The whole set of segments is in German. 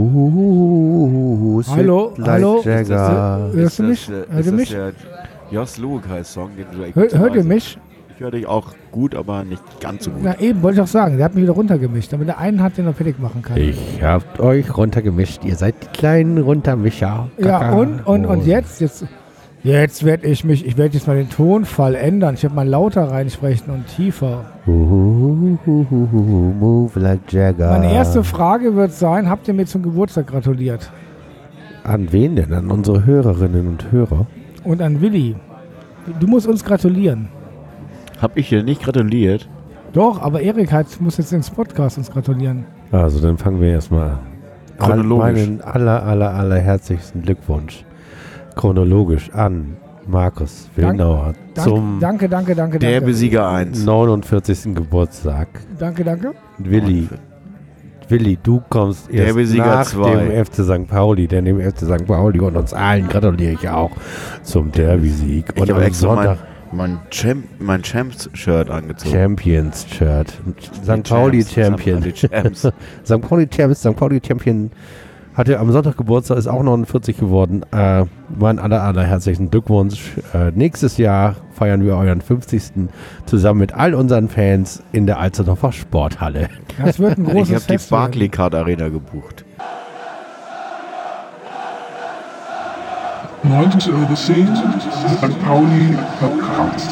Hallo, hallo. Jagger. Hörst du mich? Hört ihr mich? Der Jos Lukai-Song, den du Hört ihr mich? Ich höre dich auch gut, aber nicht ganz so gut. Na eben, wollte ich auch sagen. Der hat mich wieder runtergemischt, damit der einen hat, den er fertig machen kann. Ich hab euch runtergemischt. Ihr seid die kleinen Runtermischer. Ja, und jetzt werde ich werde jetzt mal den Tonfall ändern. Ich werde mal lauter reinsprechen und tiefer. Move like Jagger. Meine erste Frage wird sein, habt ihr mir zum Geburtstag gratuliert? An wen denn? An unsere Hörerinnen und Hörer? Und an Willi. Du musst uns gratulieren. Hab ich dir nicht gratuliert? Doch, aber Erik muss jetzt ins Podcast uns gratulieren. Also, dann fangen wir erstmal an. Chronologisch. Meinen aller herzlichsten Glückwunsch. Chronologisch an Markus Wilnauer zum Danke. Der Besieger 1. 49. Geburtstag. Danke. Willi, du kommst erst nach dem FC St. Pauli, denn dem FC St. Pauli und uns allen gratuliere ich auch zum Derby-Sieg. Ich habe extra mein Champs-Shirt angezogen. Champions-Shirt. St. Pauli Champion. St. Pauli Champion hatte am Sonntag Geburtstag, ist auch 49 geworden. Mein herzlichen Glückwunsch. Nächstes Jahr feiern wir euren 50. zusammen mit all unseren Fans in der Alsterdorfer Sporthalle. Das wird ein großes Fest. Ich habe die Barclaycard Arena gebucht. 90 Euro Scene, St. Pauli Podcast.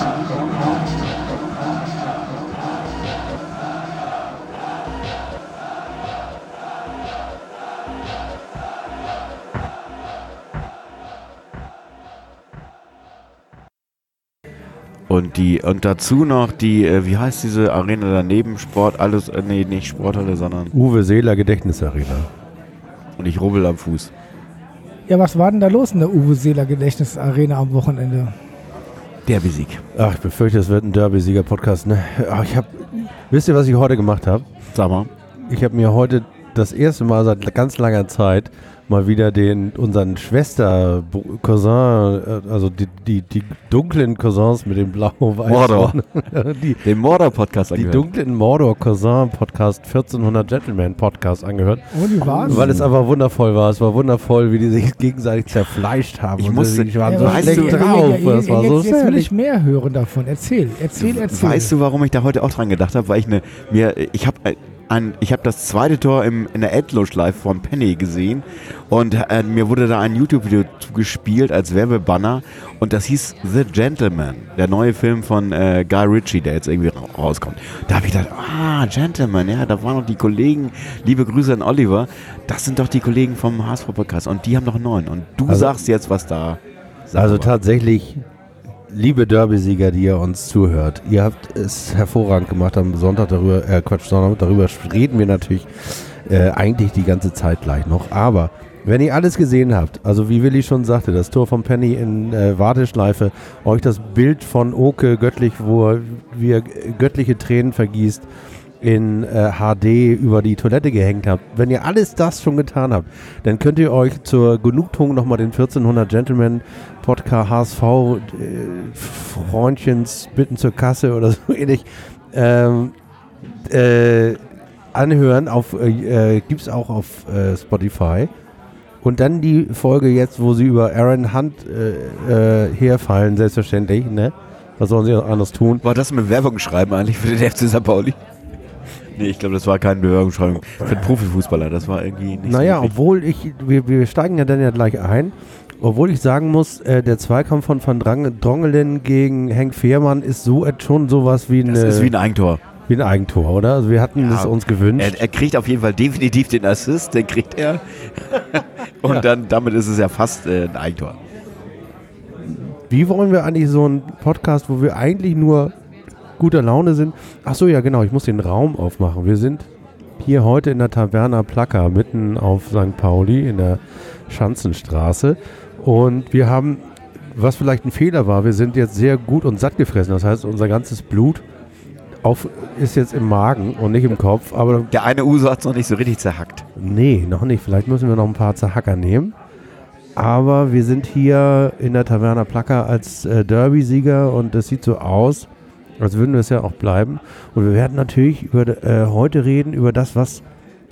Und dazu noch die, wie heißt diese Arena daneben? Nicht Sporthalle, sondern Uwe Seeler Gedächtnisarena. Und ich rubbel am Fuß. Ja, was war denn da los in der Uwe Seeler Gedächtnisarena am Wochenende? Derby-Sieg. Ach, ich befürchte, es wird ein Derby-Sieger-Podcast, ne? Ach, wisst ihr, was ich heute gemacht habe? Sag mal. Ich habe mir heute das erste Mal seit ganz langer Zeit mal wieder unseren Schwester-Cousin, also die dunklen Cousins mit dem blau-weißen. Mordor. Den Mordor-Podcast angehört. Die dunklen Mordor-Cousin-Podcast, 1400 Gentleman-Podcast angehört. Und wie war's? Weil es einfach wundervoll war. Es war wundervoll, wie die sich gegenseitig zerfleischt haben. Ich waren so schlecht drauf. Das war so jetzt will ich mehr hören davon. Erzähl. Weißt du, warum ich da heute auch dran gedacht habe? Weil ich habe das zweite Tor in der Endlosschleife von Penny gesehen und mir wurde da ein YouTube-Video zugespielt als Werbebanner und das hieß The Gentleman, der neue Film von Guy Ritchie, der jetzt irgendwie rauskommt. Da habe ich gedacht, Gentleman, ja, da waren noch die Kollegen, liebe Grüße an Oliver, das sind doch die Kollegen vom HSV-Podcast und die haben noch einen neuen und du sagst jetzt, was da... Tatsächlich... Liebe Derby-Sieger, die ihr uns zuhört, ihr habt es hervorragend gemacht am Sonntag darüber reden wir natürlich eigentlich die ganze Zeit gleich noch, aber wenn ihr alles gesehen habt, also wie Willi schon sagte, das Tor von Penny in Warteschleife, euch das Bild von Oke göttlich, wo wir göttliche Tränen vergießt, in HD über die Toilette gehängt habt. Wenn ihr alles das schon getan habt, dann könnt ihr euch zur Genugtuung nochmal den 1400 Gentleman Podcast HSV Freundchens bitten zur Kasse oder so ähnlich anhören. Gibt's auch auf Spotify. Und dann die Folge jetzt, wo sie über Aaron Hunt herfallen, selbstverständlich, ne? Was sollen sie noch anders tun? War das mit Werbung schreiben eigentlich für den FC St. Pauli? Nee, ich glaube, das war keine Bewerbungsschreibung für den Profifußballer. Das war irgendwie nicht so obwohl wir steigen ja dann ja gleich ein. Obwohl ich sagen muss, der Zweikampf von Van Drongelen gegen Henk Fehrmann ist schon sowas wie Das ist wie ein Eigentor. Wie ein Eigentor, oder? Also wir hatten es uns gewünscht. Er kriegt auf jeden Fall definitiv den Assist, den kriegt er. Und damit ist es ja fast ein Eigentor. Wie wollen wir eigentlich so einen Podcast, wo wir eigentlich nur guter Laune sind? Ach so, ja genau, ich muss den Raum aufmachen. Wir sind hier heute in der Taverna Plaka, mitten auf St. Pauli in der Schanzenstraße. Und wir haben, was vielleicht ein Fehler war, wir sind jetzt sehr gut und satt gefressen. Das heißt, unser ganzes Blut ist jetzt im Magen und nicht im Kopf. Aber der eine Uso hat es noch nicht so richtig zerhackt. Nee, noch nicht. Vielleicht müssen wir noch ein paar Zerhacker nehmen. Aber wir sind hier in der Taverna Plaka als Derby-Sieger und es sieht so aus, als würden wir es ja auch bleiben. Und wir werden natürlich heute reden über das, was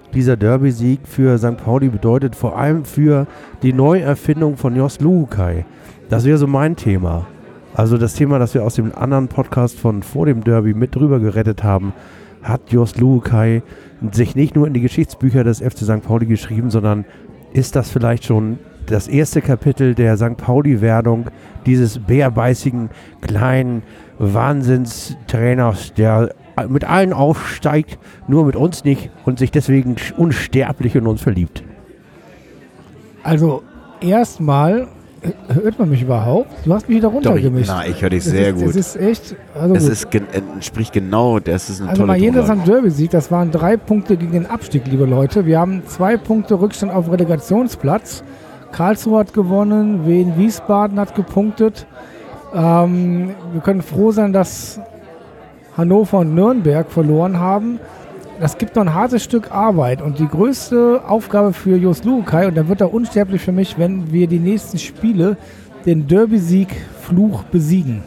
dieser Derby-Sieg für St. Pauli bedeutet, vor allem für die Neuerfindung von Jos Luhukay. Das wäre so mein Thema. Also das Thema, das wir aus dem anderen Podcast von vor dem Derby mit drüber gerettet haben, hat Jos Luhukay sich nicht nur in die Geschichtsbücher des FC St. Pauli geschrieben, sondern ist das vielleicht schon das erste Kapitel der St. Pauli-Werdung dieses bärbeißigen, kleinen Wahnsinnstrainers, der mit allen aufsteigt, nur mit uns nicht und sich deswegen unsterblich in uns verliebt. Also erstmal, hört man mich überhaupt? Du hast mich wieder runtergemischt. Nein, ich höre dich sehr gut. Es ist echt, also es entspricht genau, das ist eine also tolle Majedes Tonlage. am Derby-Sieg, das waren 3 Punkte gegen den Abstieg, liebe Leute. Wir haben 2 Punkte Rückstand auf Relegationsplatz. Karlsruhe hat gewonnen, Wien Wiesbaden hat gepunktet. Wir können froh sein, dass Hannover und Nürnberg verloren haben. Das gibt noch ein hartes Stück Arbeit und die größte Aufgabe für Jos Luhukay, und dann wird er unsterblich für mich, wenn wir die nächsten Spiele den Derby-Sieg-Fluch besiegen.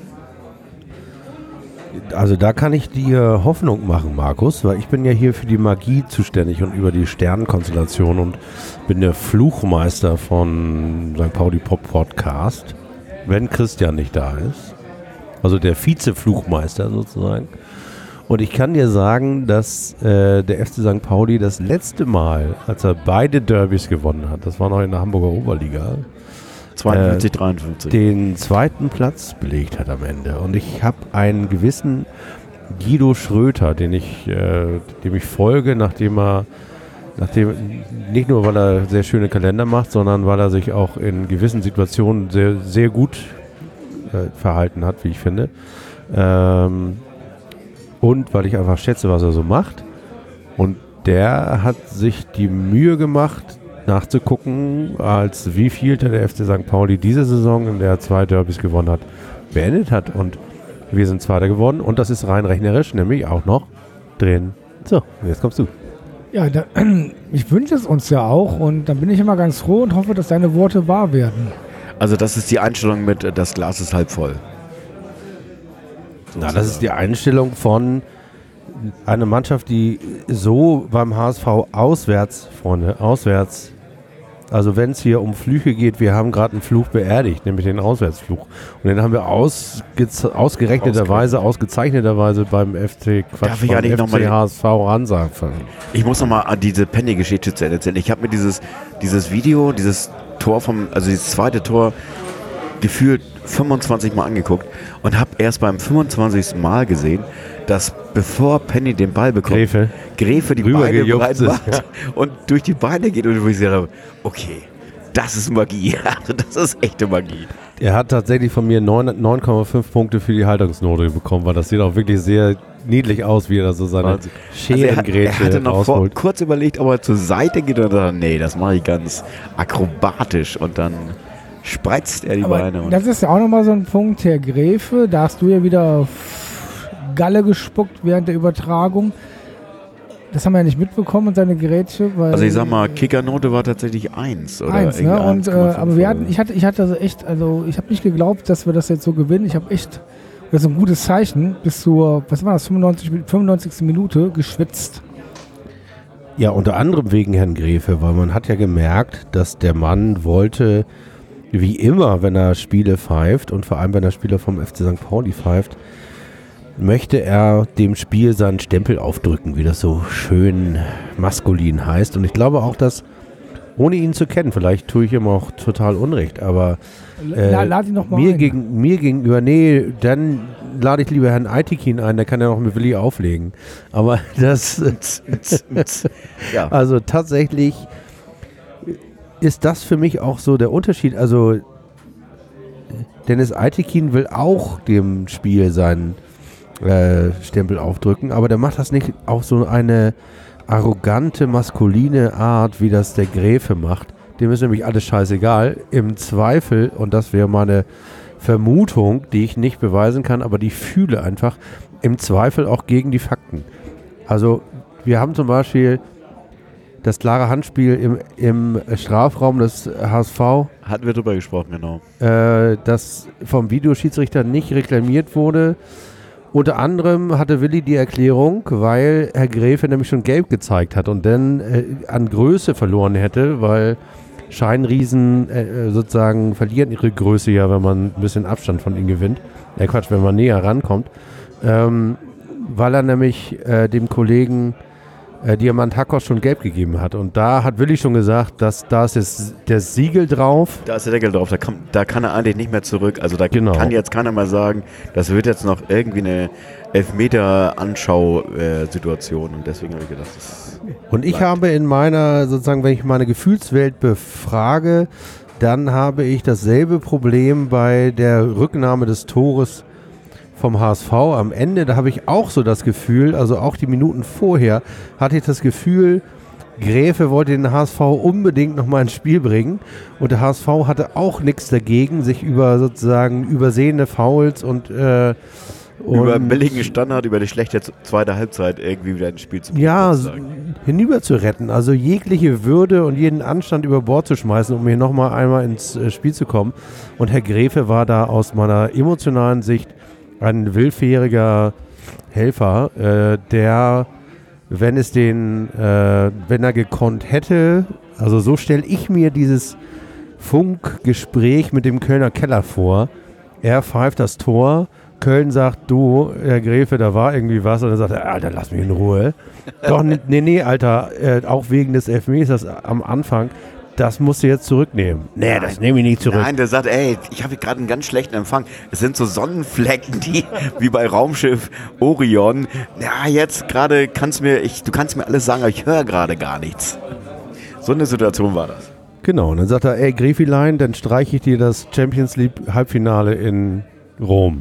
Also da kann ich dir Hoffnung machen, Markus, weil ich bin ja hier für die Magie zuständig und über die Sternenkonstellation und bin der Fluchmeister von St. Pauli Pop Podcast, wenn Christian nicht da ist. Also der Vize-Fluchmeister sozusagen. Und ich kann dir sagen, dass der FC St. Pauli das letzte Mal, als er beide Derbys gewonnen hat, das war noch in der Hamburger Oberliga, 52, 53. den zweiten Platz belegt hat am Ende. Und ich habe einen gewissen Guido Schröter, dem ich folge, nachdem nicht nur, weil er sehr schöne Kalender macht, sondern weil er sich auch in gewissen Situationen sehr, sehr gut verhalten hat, wie ich finde. Und weil ich einfach schätze, was er so macht. Und der hat sich die Mühe gemacht, nachzugucken, als wie viel der FC St. Pauli diese Saison, in der er 2 Derbys gewonnen hat, beendet hat. Und wir sind Zweiter geworden. Und das ist rein rechnerisch, nämlich auch noch drin. So, jetzt kommst du. Ja, ich wünsche es uns ja auch und dann bin ich immer ganz froh und hoffe, dass deine Worte wahr werden. Also das ist die Einstellung mit, das Glas ist halb voll. Na, das ist die Einstellung von einer Mannschaft, die so beim HSV auswärts, also wenn es hier um Flüche geht, wir haben gerade einen Fluch beerdigt, nämlich den Auswärtsfluch. Und den haben wir ausgezeichneterweise beim FC HSV Hansa. Ich muss nochmal an diese Penny-Geschichte zu Ende erzählen. Ich habe mir dieses Video, dieses Tor dieses zweite Tor gefühlt 25 Mal angeguckt und habe erst beim 25. Mal gesehen, dass bevor Penny den Ball bekommt, Gräfe die Beine breit macht und durch die Beine geht und wo ich sage, okay, das ist Magie. Das ist echte Magie. Er hat tatsächlich von mir 9,5 Punkte für die Haltungsnote bekommen, weil das sieht auch wirklich sehr niedlich aus, wie er da so seine Scherengrätsche er hatte noch rausholt. kurz überlegt, ob er zur Seite geht und dann, nee, das mache ich ganz akrobatisch und dann spreizt er die Beine. Das ist ja auch nochmal so ein Punkt, Herr Gräfe, da hast du ja wieder auf Galle gespuckt während der Übertragung. Das haben wir ja nicht mitbekommen und seine Grätsche. Weil, also ich sag mal, Kickernote war tatsächlich 1. Oder 1, ne? Und, aber ich hatte also echt, also ich habe nicht geglaubt, dass wir das jetzt so gewinnen. Ich habe echt, das ist ein gutes Zeichen, bis zur, 95. Minute geschwitzt. Ja, unter anderem wegen Herrn Gräfe, weil man hat ja gemerkt, dass der Mann wollte, wie immer, wenn er Spiele pfeift und vor allem, wenn er Spieler vom FC St. Pauli pfeift, möchte er dem Spiel seinen Stempel aufdrücken, wie das so schön maskulin heißt. Und ich glaube auch, dass, ohne ihn zu kennen, vielleicht tue ich ihm auch total Unrecht, aber lad ihn noch mal mir gegenüber, nee, dann lade ich lieber Herrn Aitikin ein, der kann ja noch mit Willi auflegen. Aber das, ja. Also tatsächlich ist das für mich auch so der Unterschied. Also Dennis Aitikin will auch dem Spiel seinen Stempel aufdrücken, aber der macht das nicht auf so eine arrogante, maskuline Art, wie das der Gräfe macht. Dem ist nämlich alles scheißegal. Im Zweifel, und das wäre meine Vermutung, die ich nicht beweisen kann, aber die fühle einfach, im Zweifel auch gegen die Fakten. Also wir haben zum Beispiel das klare Handspiel im Strafraum des HSV. Hatten wir drüber gesprochen, genau. Das vom Videoschiedsrichter nicht reklamiert wurde. Unter anderem hatte Willi die Erklärung, weil Herr Gräfe nämlich schon gelb gezeigt hat und dann an Größe verloren hätte, weil Scheinriesen sozusagen verlieren ihre Größe ja, wenn man ein bisschen Abstand von ihnen gewinnt. Wenn man näher rankommt. Weil er nämlich dem Kollegen Diamant Hackos schon gelb gegeben hat. Und da hat Willi schon gesagt, dass da ist jetzt der Siegel drauf. Da ist der Deckel drauf, da kann er eigentlich nicht mehr zurück. Also da kann jetzt keiner mal sagen, das wird jetzt noch irgendwie eine Elfmeter-Anschau-Situation. Und deswegen habe ich gedacht, und ich habe in meiner, sozusagen, wenn ich meine Gefühlswelt befrage, dann habe ich dasselbe Problem bei der Rücknahme des Tores vom HSV am Ende. Da habe ich auch so das Gefühl, also auch die Minuten vorher, hatte ich das Gefühl, Gräfe wollte den HSV unbedingt nochmal ins Spiel bringen und der HSV hatte auch nichts dagegen, sich über sozusagen übersehene Fouls und über einen billigen Standard, über die schlechte zweite Halbzeit irgendwie wieder ins Spiel zu bringen. Ja, hinüber zu retten, also jegliche Würde und jeden Anstand über Bord zu schmeißen, um hier nochmal einmal ins Spiel zu kommen. Und Herr Gräfe war da aus meiner emotionalen Sicht ein willfähriger Helfer, der, wenn er gekonnt hätte, also so stelle ich mir dieses Funkgespräch mit dem Kölner Keller vor. Er pfeift das Tor, Köln sagt, du, Herr Gräfe, da war irgendwie was. Und dann sagt er, Alter, lass mich in Ruhe. Doch, nee, Alter, auch wegen des Elfmeters am Anfang, das musst du jetzt zurücknehmen. Nee, das nehme ich nicht zurück. Nein, der sagt, ey, ich habe gerade einen ganz schlechten Empfang. Es sind so Sonnenflecken, die wie bei Raumschiff Orion. Ja, jetzt gerade du kannst mir alles sagen, aber ich höre gerade gar nichts. So eine Situation war das. Genau, und dann sagt er, ey, Gräfilein, dann streiche ich dir das Champions League Halbfinale in Rom.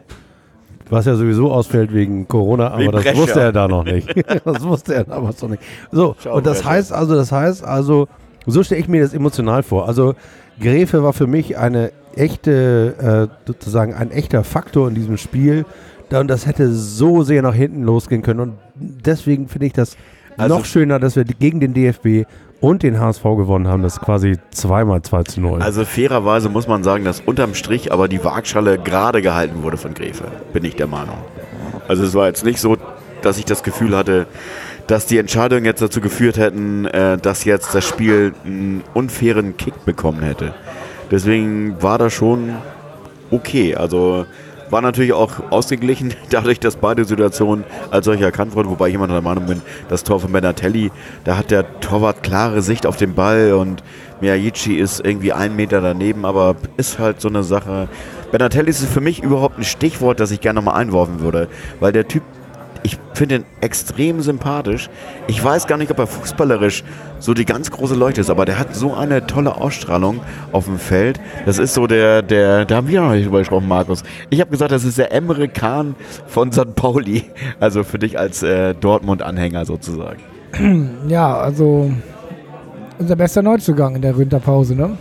Was ja sowieso ausfällt wegen Corona, aber das wusste er da noch nicht. Das wusste er damals noch nicht. So, und das heißt also, so stelle ich mir das emotional vor. Also Gräfe war für mich eine echte, sozusagen ein echter Faktor in diesem Spiel. Und das hätte so sehr nach hinten losgehen können. Und deswegen finde ich das noch schöner, dass wir gegen den DFB und den HSV gewonnen haben. Das ist quasi zweimal 2:0. Also fairerweise muss man sagen, dass unterm Strich aber die Waagschale gerade gehalten wurde von Gräfe, bin ich der Meinung. Also es war jetzt nicht so, dass ich das Gefühl hatte, dass die Entscheidungen jetzt dazu geführt hätten, dass jetzt das Spiel einen unfairen Kick bekommen hätte. Deswegen war das schon okay. Also war natürlich auch ausgeglichen, dadurch, dass beide Situationen als solche erkannt wurden, wobei ich immer noch der Meinung bin, das Tor von Benatelli, da hat der Torwart klare Sicht auf den Ball und Miyagichi ist irgendwie 1 Meter daneben, aber ist halt so eine Sache. Benatelli ist für mich überhaupt ein Stichwort, das ich gerne nochmal einwerfen würde, weil der Typ, ich finde ihn extrem sympathisch. Ich weiß gar nicht, ob er fußballerisch so die ganz große Leuchte ist, aber der hat so eine tolle Ausstrahlung auf dem Feld. Das ist so da haben wir noch nicht drüber gesprochen, Markus. Ich habe gesagt, das ist der Emre Can von St. Pauli. Also für dich als Dortmund-Anhänger sozusagen. Ja, also unser bester Neuzugang in der Winterpause, ne?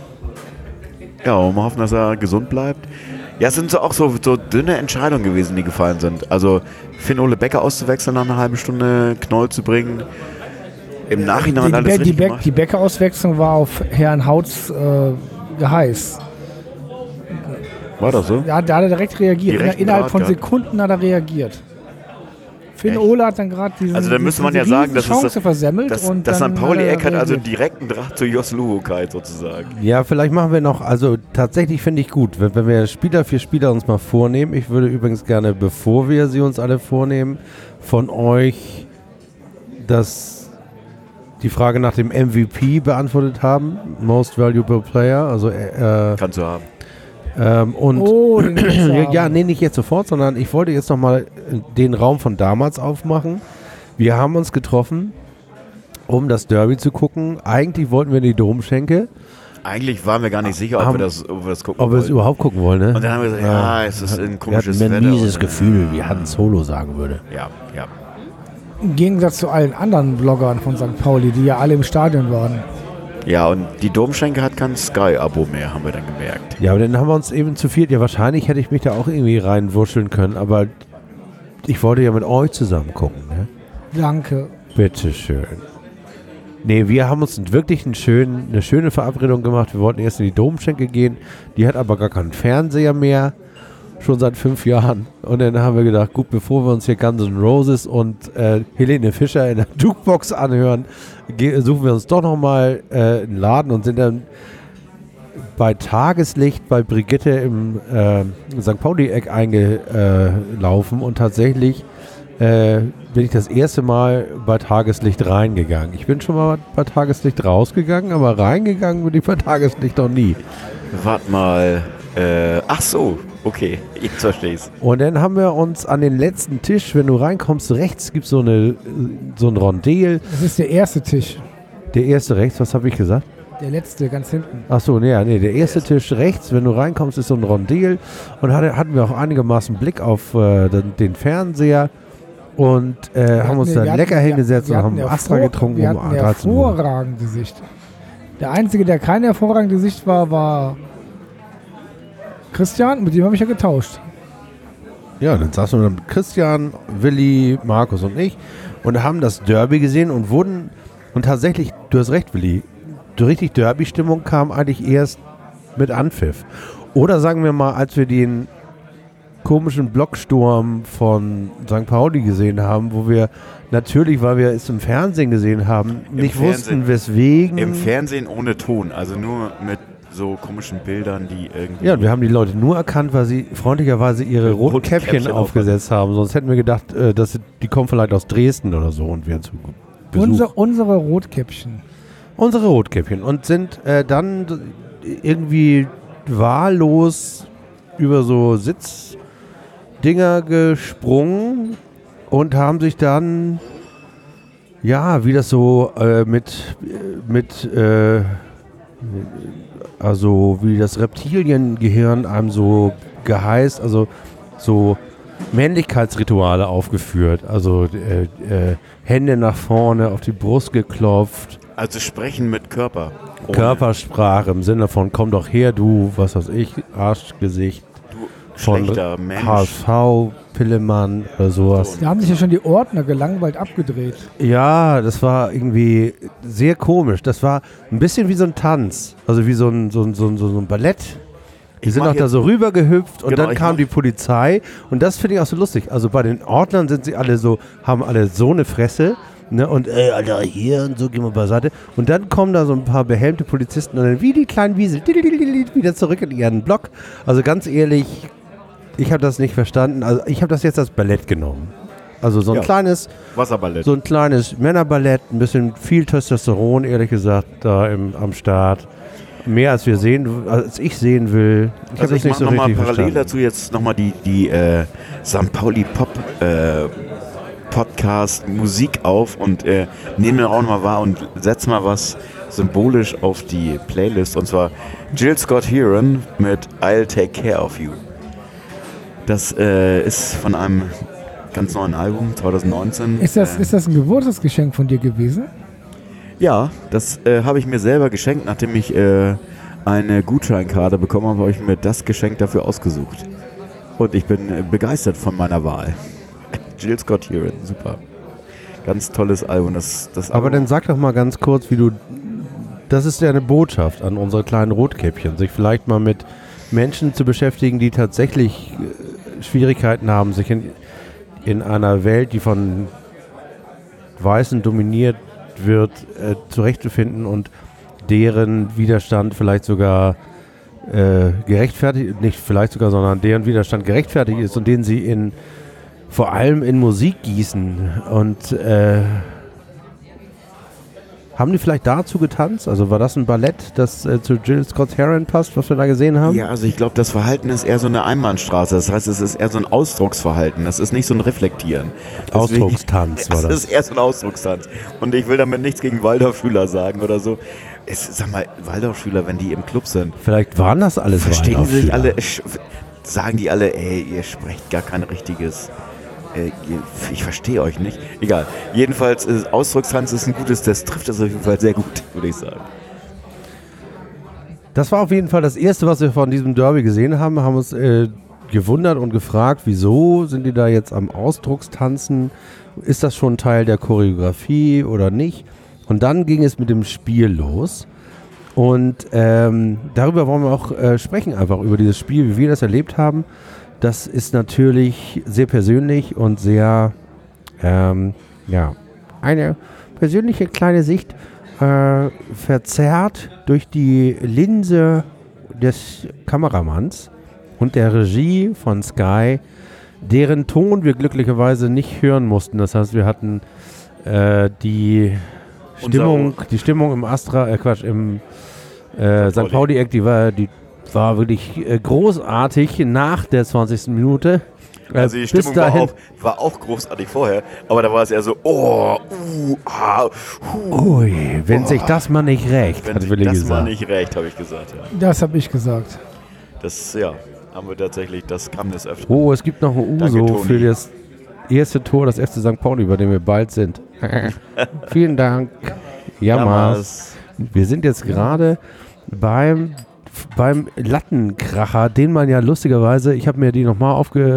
Ja, und wir hoffen, dass er gesund bleibt. Ja, es sind so auch so dünne Entscheidungen gewesen, die gefallen sind. Also Finn-Ole Becker auszuwechseln nach einer halben Stunde, Knoll zu bringen. Im Nachhinein alles richtig gemacht. Die Becker-Auswechslung war auf Herrn Hautz geheiß. War das so? Ja, da hat er direkt reagiert. Innerhalb von Sekunden hat er reagiert. Finn-Ole hat dann gerade diese Also da müsste man ja sagen, Chance versemmelt. dass St. Pauli-Eck hat also direkten Draht zu Jos Luhukay sozusagen. Ja, vielleicht machen wir noch, also tatsächlich finde ich gut, wenn wir Spieler für Spieler uns mal vornehmen. Ich würde übrigens gerne, bevor wir sie uns alle vornehmen, von euch die Frage nach dem MVP beantwortet haben. Most Valuable Player. Also kannst du haben. Ja, nee, nicht jetzt sofort, sondern ich wollte jetzt nochmal den Raum von damals aufmachen. Wir haben uns getroffen, um das Derby zu gucken. Eigentlich wollten wir in die Domschenke. Eigentlich waren wir gar nicht sicher, ob wir das gucken wollen. Ob wir es überhaupt gucken wollen, ne? Und dann haben wir gesagt, es ist ein komisches Wetter. Wir hatten ein mieses Wetter. Gefühl, wie Hans Solo sagen würde. Ja. Im Gegensatz zu allen anderen Bloggern von St. Pauli, die ja alle im Stadion waren. Ja, und die Domschenke hat kein Sky-Abo mehr, haben wir dann gemerkt. Ja, aber dann haben wir uns eben zu viert, ja wahrscheinlich hätte ich mich da auch irgendwie reinwurscheln können, aber ich wollte ja mit euch zusammen gucken, ne? Danke. Bitteschön. Nee, wir haben uns wirklich eine schöne Verabredung gemacht. Wir wollten erst in die Domschenke gehen, die hat aber gar keinen Fernseher mehr. schon seit 5 Jahren. Und dann haben wir gedacht, gut, bevor wir uns hier Guns N' Roses und Helene Fischer in der Jukebox anhören, suchen wir uns doch nochmal einen Laden und sind dann bei Tageslicht bei Brigitte im St. Pauli-Eck eingelaufen und tatsächlich bin ich das erste Mal bei Tageslicht reingegangen. Ich bin schon mal bei Tageslicht rausgegangen, aber reingegangen bin ich bei Tageslicht noch nie. Warte mal. Ach so, okay, jetzt verstehe ich's. Und dann haben wir uns an den letzten Tisch, wenn du reinkommst, rechts gibt es so ein Rondel. Das ist der erste Tisch. Der erste rechts, was habe ich gesagt? Der letzte, ganz hinten. Ach so, nee, der erste Tisch rechts, wenn du reinkommst, ist so ein Rondel. Und hatten wir auch einigermaßen Blick auf den Fernseher. Und haben uns dann lecker hingesetzt und haben Astra getrunken. Wir hatten eine hervorragende Sicht. Der Einzige, der keine hervorragende Sicht war Christian, mit dem habe ich ja getauscht. Ja, dann saßen wir mit Christian, Willi, Markus und ich und haben das Derby gesehen und tatsächlich, du hast recht, Willi, die richtig Derby-Stimmung kam eigentlich erst mit Anpfiff. Oder sagen wir mal, als wir den komischen Blocksturm von St. Pauli gesehen haben, wo wir natürlich, weil wir es im Fernsehen gesehen haben, nicht wussten, weswegen. Im Fernsehen ohne Ton, also nur mit so komischen Bildern, die irgendwie... Ja, wir haben die Leute nur erkannt, weil sie freundlicherweise ihre roten Käppchen aufgesetzt haben. Sonst hätten wir gedacht, die kommen vielleicht aus Dresden oder so und wären zu Besuch. Unsere Rotkäppchen. Unsere Rotkäppchen. Und sind dann irgendwie wahllos über so Sitzdinger gesprungen und haben sich dann, ja, wie das so also wie das Reptiliengehirn einem so geheißt, also so Männlichkeitsrituale aufgeführt, also Hände nach vorne, auf die Brust geklopft. Also sprechen mit Körper. Körpersprache im Sinne von komm doch her, du, was weiß ich, Arschgesicht. Von Mensch. HSV, Pillemann oder sowas. Da haben sich ja schon die Ordner gelangweilt abgedreht. Ja, das war irgendwie sehr komisch. Das war ein bisschen wie so ein Tanz, also wie so ein Ballett. Die sind auch da so rüber gehüpft und dann kam die Polizei und das finde ich auch so lustig. Also bei den Ordnern sind sie alle so, haben alle so eine Fresse. Ne, und Alter, hier und so, gehen wir beiseite. Und dann kommen da so ein paar behelmte Polizisten und dann wie die kleinen Wiesel wieder zurück in ihren Block. Also ganz ehrlich, ich habe das nicht verstanden. Also ich habe das jetzt als Ballett genommen. Also so ein kleines Wasserballett. So ein kleines Männerballett, ein bisschen viel Testosteron, ehrlich gesagt, da am Start. Mehr als ich sehen will. Ich habe das nicht so richtig parallel verstanden. Dazu jetzt nochmal die St. Pauli Pop Podcast Musik auf und nehme den auch mal wahr und setze mal was symbolisch auf die Playlist und zwar Jill Scott Heron mit I'll Take Care of You. Das ist von einem ganz neuen Album, 2019. Ist das ein Geburtstagsgeschenk von dir gewesen? Ja, das habe ich mir selber geschenkt, nachdem ich eine Gutscheinkarte bekommen habe, habe ich mir das Geschenk dafür ausgesucht. Und ich bin begeistert von meiner Wahl. Jill Scott Heron, super. Ganz tolles Album. Aber dann sag doch mal ganz kurz, das ist ja eine Botschaft an unsere kleinen Rotkäppchen, sich vielleicht mal mit Menschen zu beschäftigen, die tatsächlich Schwierigkeiten haben, sich in einer Welt, die von Weißen dominiert wird, zurechtzufinden und deren Widerstand vielleicht sogar gerechtfertigt, nicht vielleicht sogar, sondern deren Widerstand gerechtfertigt ist und den sie vor allem in Musik gießen. Und haben die vielleicht dazu getanzt? Also war das ein Ballett, das zu Jill Scott Heron passt, was wir da gesehen haben? Ja, also ich glaube, das Verhalten ist eher so eine Einbahnstraße. Das heißt, es ist eher so ein Ausdrucksverhalten. Das ist nicht so ein Reflektieren. Ausdruckstanz war das. Das ist eher so ein Ausdruckstanz. Und ich will damit nichts gegen Waldorfschüler sagen oder so. Sag mal, Waldorfschüler, wenn die im Club sind. Vielleicht waren das alles Verstehen sie sich Waldorfschüler. alle, sagen die alle, ey, ihr sprecht gar kein richtiges... ich verstehe euch nicht. Egal. Jedenfalls, Ausdruckstanz ist ein gutes, das trifft das auf jeden Fall sehr gut, würde ich sagen. Das war auf jeden Fall das Erste, was wir von diesem Derby gesehen haben. Haben uns gewundert und gefragt, wieso sind die da jetzt am Ausdruckstanzen? Ist das schon Teil der Choreografie oder nicht? Und dann ging es mit dem Spiel los. Und darüber wollen wir auch sprechen, einfach über dieses Spiel, wie wir das erlebt haben. das ist natürlich sehr persönlich und sehr, eine persönliche kleine Sicht, verzerrt durch die Linse des Kameramanns und der Regie von Sky, deren Ton wir glücklicherweise nicht hören mussten. Das heißt, wir hatten die Stimmung im im St. Pauli-Eck, die war wirklich großartig nach der 20. Minute. Also die Stimmung war auch großartig vorher, aber da war es eher so, Ui, wenn sich das mal nicht rächt, wenn hat sich Willi das gesagt. mal nicht recht, habe ich gesagt. Ja. Das habe ich gesagt. Das, haben wir tatsächlich, das kam des Öfteren. Oh, es gibt noch ein Danke, Uso Toni. für das erste Tor des FC St. Pauli, bei dem wir bald sind. Vielen Dank. Jammers. Wir sind jetzt gerade beim Lattenkracher, den man ja lustigerweise, ich habe mir die nochmal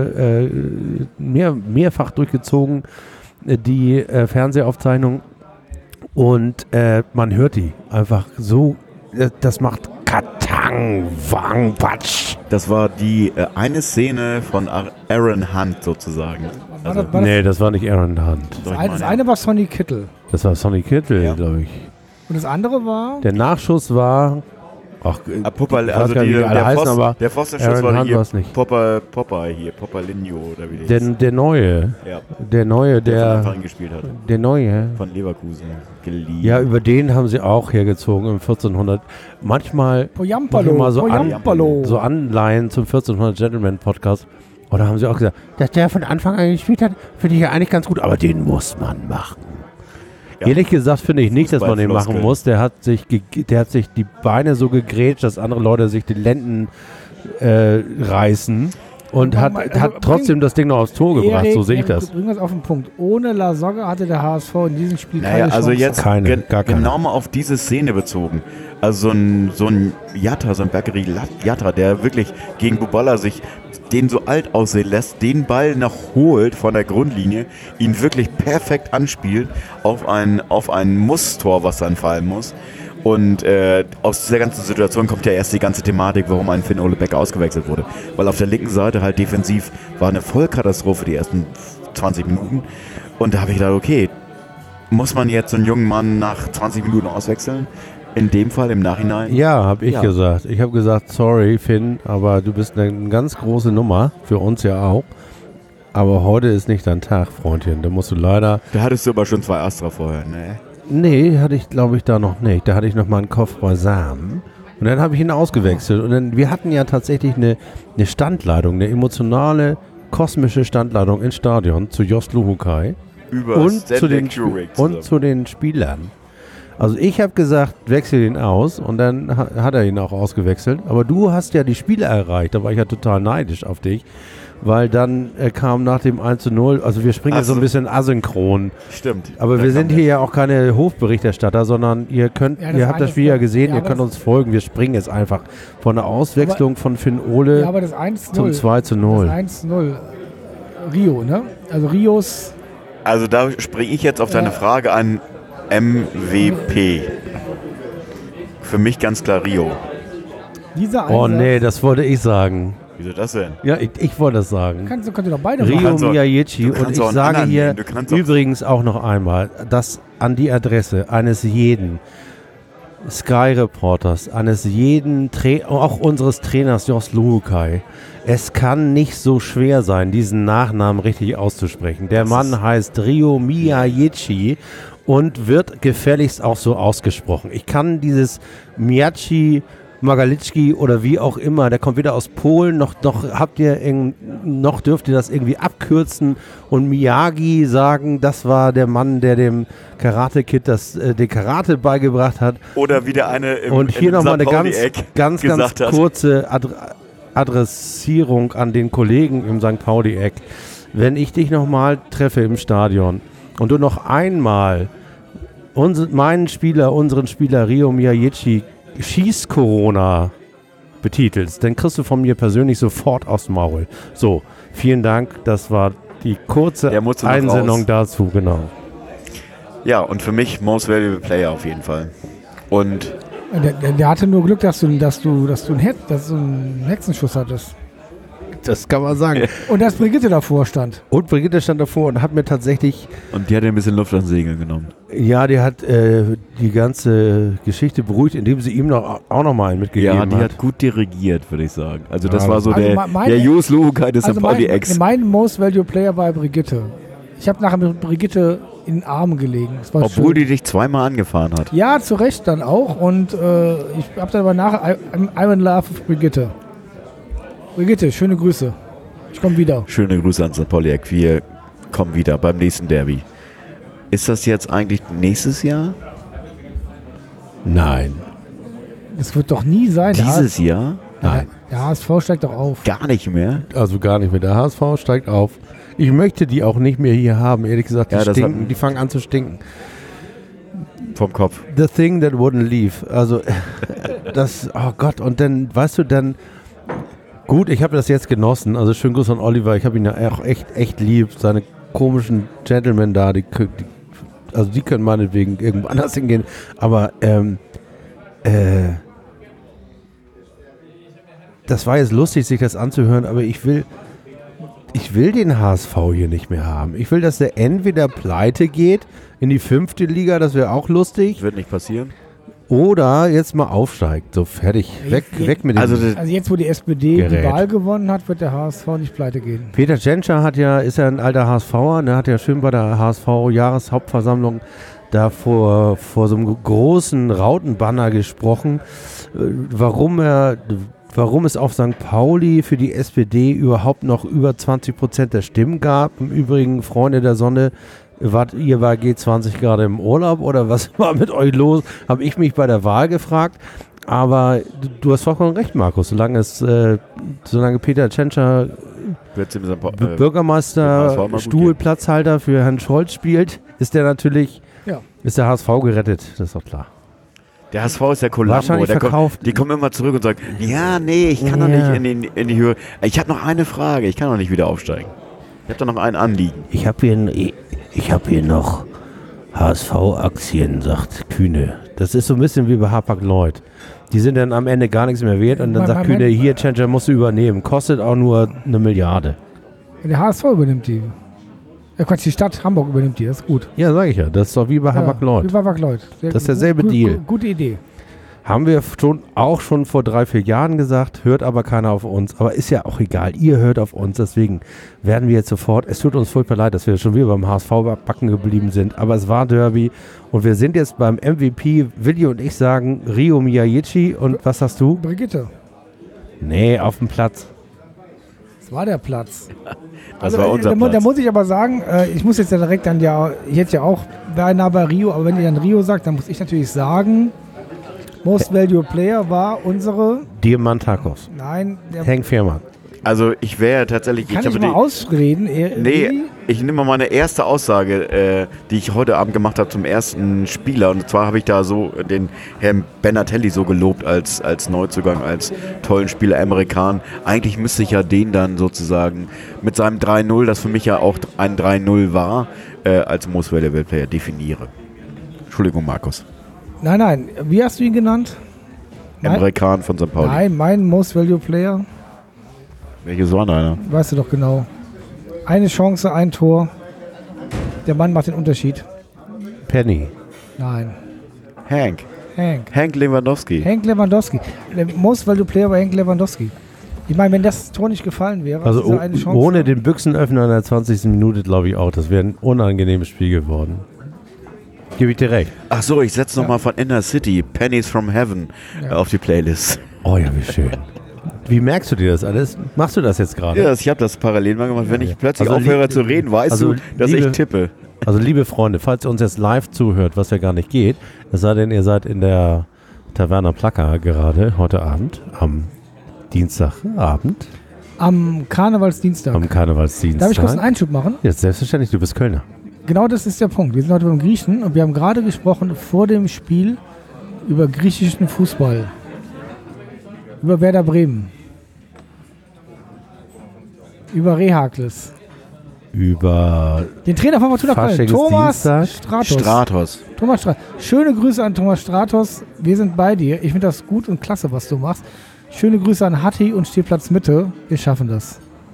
mehrfach durchgezogen, die Fernsehaufzeichnung, und man hört die einfach so, das macht Katang, Wang, Patsch. Das war die eine Szene von Aaron Hunt sozusagen. Nee, das war nicht Aaron Hunt. Das eine war Sonny Kittel. Das war Sonny Kittel, Ja. glaube ich. Und das andere war? Der Nachschuss war... Ach, Popper, ich weiß also gar nicht, wie die alle heißen, aber der Pfostenschuss Aaron war Hunt hier war's nicht. Popperlinho oder wie der hieß. Der Neue. Ja, Der Neue, der von Anfang der... an gespielt hat. Der Neue. Von Leverkusen geliehen. Ja, über den haben sie auch hergezogen im 1400. Manchmal Poyampalo. machen wir so Poyampalo. so Anleihen zum 1400 Gentleman Podcast. Oder haben sie auch gesagt, dass der von Anfang an gespielt hat, finde ich ja eigentlich ganz gut, aber den muss man machen. Ja. Ehrlich gesagt finde ich nicht, dass man den machen Fußballfloskeln. muss. Der hat sich die Beine so gegrätscht, dass andere Leute sich die Lenden reißen und hat trotzdem das Ding noch aufs Tor gebracht. So sehe ich das. Bring das auf den Punkt. Ohne Lasogga hatte der HSV in diesem Spiel Naja, keine also Chance. jetzt Gar keine. genau mal auf diese Szene bezogen. Also so ein Jatta, so ein Bergeri Jatta, der wirklich gegen Buballa sich den so alt aussehen lässt, den Ball noch holt von der Grundlinie, ihn wirklich perfekt anspielt auf ein Muss-Tor, was dann fallen muss. Und aus dieser ganzen Situation kommt ja erst die ganze Thematik, warum ein Finn Ole Becker ausgewechselt wurde. Weil auf der linken Seite halt defensiv war eine Vollkatastrophe die ersten 20 Minuten. Und da habe ich gedacht, okay, muss man jetzt so einen jungen Mann nach 20 Minuten auswechseln? In dem Fall im Nachhinein? Ja, habe ich Ja. gesagt. Ich habe gesagt, sorry Finn, aber du bist eine ganz große Nummer, für uns ja auch. Aber heute ist nicht dein Tag, Freundchen. Da musst du leider... Da hattest du aber schon 2 Astra vorher, ne? Nee, hatte ich glaube ich da noch nicht. Da hatte ich noch mal einen Kopf beisammen. Und dann habe ich ihn ausgewechselt. Und dann, wir hatten ja tatsächlich eine Standleitung, eine emotionale, kosmische Standleitung ins Stadion zu Jost Luhukai Über und Stanley zu den Spielern. Also ich habe gesagt, wechsel ihn aus, und dann hat er ihn auch ausgewechselt. Aber du hast ja die Spiele erreicht, da war ich ja total neidisch auf dich, weil dann kam nach dem 1:0, also wir springen jetzt so ein bisschen asynchron. Stimmt. Aber Da wir kam sind der- hier ja auch keine Hofberichterstatter, sondern ihr habt das Spiel ja gesehen, ihr könnt uns folgen. Wir springen jetzt einfach von der Auswechslung von Finn Ole Ja, aber das 1:0. zum 2:0. Das 1:0. Rio, ne? Also Rios. Also da springe ich jetzt auf deine Frage an. MVP. Für mich ganz klar Rio. Dieser Oh Einsatz. nee, das wollte ich sagen. Wieso das denn? Ja, ich wollte das sagen. Könnt ihr doch beide Rio machen. kannst auch- Miyagichi. du Und kannst ich auch einen sage anderen hier nehmen. Du kannst auch- übrigens auch noch einmal, dass an die Adresse eines jeden Sky-Reporters, eines jeden, auch unseres Trainers Jos Luhukai, es kann nicht so schwer sein, diesen Nachnamen richtig auszusprechen. Der Mann heißt Rio Miyagichi und wird gefälligst auch so ausgesprochen. Ich kann dieses Miyachi, Magalitschki oder wie auch immer, der kommt weder aus Polen, noch dürft ihr das irgendwie abkürzen und Miyagi sagen, das war der Mann, der dem Karate-Kid den Karate beigebracht hat. Oder wie der eine im Und hier nochmal eine St. ganz Pauli-Eck gesagt hat. kurze Adressierung an den Kollegen im St. Pauli-Eck. Wenn ich dich nochmal treffe im Stadion und du noch einmal unseren Spieler Rio Miyagichi Schieß-Corona betitelst, dann kriegst du von mir persönlich sofort aufs Maul. So, vielen Dank. Das war die kurze Der musste noch Einsendung raus. dazu, genau. Ja, und für mich Most Valuable Player auf jeden Fall. Und Der hatte nur Glück, dass du einen Hexenschuss hattest. Das kann man sagen. Und dass Brigitte davor stand. Und Brigitte stand davor und hat mir tatsächlich, Und die hat ein bisschen Luft ans Segeln genommen. ja, die hat die ganze Geschichte beruhigt, indem sie ihm auch noch mal einen mitgegeben Ja, die hat. hat gut dirigiert, würde ich sagen. Also das Ja. war so Also der Jos Luhukai des St. Pauli-Ex. mein Most Value Player war Brigitte. Ich habe nachher mit Brigitte in den Armen gelegen. Das war Obwohl schön. die dich zweimal angefahren hat. Ja, zu Recht dann auch. Und ich habe dann aber nachher I'm in love with Brigitte. Brigitte, schöne Grüße. Ich komme wieder. Schöne Grüße an St. Pauli-Eck. Wir kommen wieder beim nächsten Derby. Ist das jetzt eigentlich nächstes Jahr? Nein. Das wird doch nie sein. Dieses Jahr? Nein. Der HSV steigt doch auf. Gar nicht mehr? Also gar nicht mehr. Der HSV steigt auf. Ich möchte die auch nicht mehr hier haben, ehrlich gesagt. Die Ja, das stinken, hat- die fangen an zu stinken. Vom Kopf. The thing that wouldn't leave. Also, das, oh Gott, und dann, weißt du, dann, gut, ich habe das jetzt genossen. Also, schönen Gruß an Oliver. Ich habe ihn ja auch echt lieb. Seine komischen Gentlemen da, die können meinetwegen irgendwo anders hingehen. Aber, das war jetzt lustig, sich das anzuhören, aber ich will den HSV hier nicht mehr haben. Ich will, dass der entweder pleite geht in die 5. Liga, das wäre auch lustig, Wird nicht passieren. oder jetzt mal aufsteigt. So, fertig. Weg mit dem. Also Also jetzt, wo die SPD Gerät. die Wahl gewonnen hat, wird der HSV nicht pleite gehen. Peter Tschentscher ist ja ein alter HSVer, ne, hat ja schön bei der HSV-Jahreshauptversammlung da vor so einem großen Rautenbanner gesprochen, warum es auf St. Pauli für die SPD überhaupt noch über 20% der Stimmen gab. Im Übrigen, Freunde der Sonne, ihr war G20 gerade im Urlaub oder was war mit euch los? Habe ich mich bei der Wahl gefragt. Aber du hast vollkommen recht, Markus. Solange Peter Tschentscher wird's im St. dem HSV mal Bürgermeister, gut Stuhlplatzhalter für Herrn Scholz spielt, ist der HSV gerettet. Das ist doch klar. Der HSV ist der Columbo. Wahrscheinlich verkauft. Die kommen immer zurück und sagen, ja, nee, ich kann doch Ja. nicht in die Höhe. Ich habe noch eine Frage, ich kann doch nicht wieder aufsteigen. Ich habe doch noch ein Anliegen. Ich habe hier noch HSV-Aktien, sagt Kühne. Das ist so ein bisschen wie bei Hapag-Lloyd. Die sind dann am Ende gar nichts mehr wert und dann sagt Kühne, hier, Tschentscher musst du übernehmen. Kostet auch nur 1 Milliarde. Der HSV übernimmt die. Quatsch, die Stadt Hamburg übernimmt die, das ist gut. Ja, sage ich ja. Das ist doch wie bei Hapag-Lloyd. Wie bei Hapag-Lloyd. Das ist derselbe Deal. Gute Idee. Haben wir auch schon vor 3-4 Jahren gesagt, hört aber keiner auf uns. Aber ist ja auch egal, ihr hört auf uns. Deswegen werden wir jetzt sofort, es tut uns furchtbar leid, dass wir schon wieder beim HSV backen geblieben sind. Aber es war Derby und wir sind jetzt beim MVP. Willi und ich sagen Rio Miyagichi. Und was sagst du? Brigitte, Nee, auf dem Platz. das war der Platz. Das war unser da Platz. muss ich aber sagen, ich muss jetzt ja direkt dann ich hätte ja auch beinahe bei Rio, aber wenn ihr dann Rio sagt, dann muss ich natürlich sagen, Most Value Player war unsere, Diamantakos. nein, der Henk Fehrmann. Also ich wäre tatsächlich... kann ich ich habe mal ausreden. Nee, ich nehme mal meine erste Aussage, die ich heute Abend gemacht habe zum ersten Spieler. Und zwar habe ich da so den Herrn Benatelli so gelobt als Neuzugang, als tollen Spieler Amerikan. Eigentlich müsste ich ja den dann sozusagen mit seinem 3-0, das für mich ja auch ein 3-0 war, als Most Valuable Player definiere. Entschuldigung, Markus. Nein, wie hast du ihn genannt? Amerikan von St. Pauli. Nein, mein Most Value Player, Welches war einer? weißt du doch genau. Eine Chance, ein Tor. Der Mann macht den Unterschied. Penny. Nein, Hank Hank Lewandowski. Lewandowski. Der Most Value Player war Hank Lewandowski. Ich meine, wenn das Tor nicht gefallen wäre, Also diese eine Chance, ohne den Büchsenöffner in der 20. Minute glaube ich auch. Das wäre ein unangenehmes Spiel geworden. Gebe ich dir recht. Ach so, ich setze nochmal von Inner City, Pennies from Heaven, auf die Playlist. Oh ja, wie schön. Wie merkst du dir das alles? Machst du das jetzt gerade? Ja, ich habe das parallel mal gemacht. Wenn ich plötzlich Also aufhöre zu reden, weißt also du, dass ich tippe. Also liebe Freunde, falls ihr uns jetzt live zuhört, was ja gar nicht geht, es sei denn, ihr seid in der Taverna Plaka gerade heute Abend, am Dienstagabend, am Karnevalsdienstag. am Karnevalsdienstag. Darf ich kurz einen Einschub machen? Ja, selbstverständlich, du bist Kölner. Genau das ist der Punkt. Wir sind heute beim Griechen und wir haben gerade gesprochen vor dem Spiel über griechischen Fußball. Über Werder Bremen. Über Rehakles. Über Den Trainer von Fortuna Köln. Thomas Faschingsdienstag. Stratos. Stratos. Schöne Grüße an Thomas Stratos. Wir sind bei dir. Ich finde das gut und klasse, was du machst. Schöne Grüße an Hatti und Stehplatz Mitte. Wir schaffen das.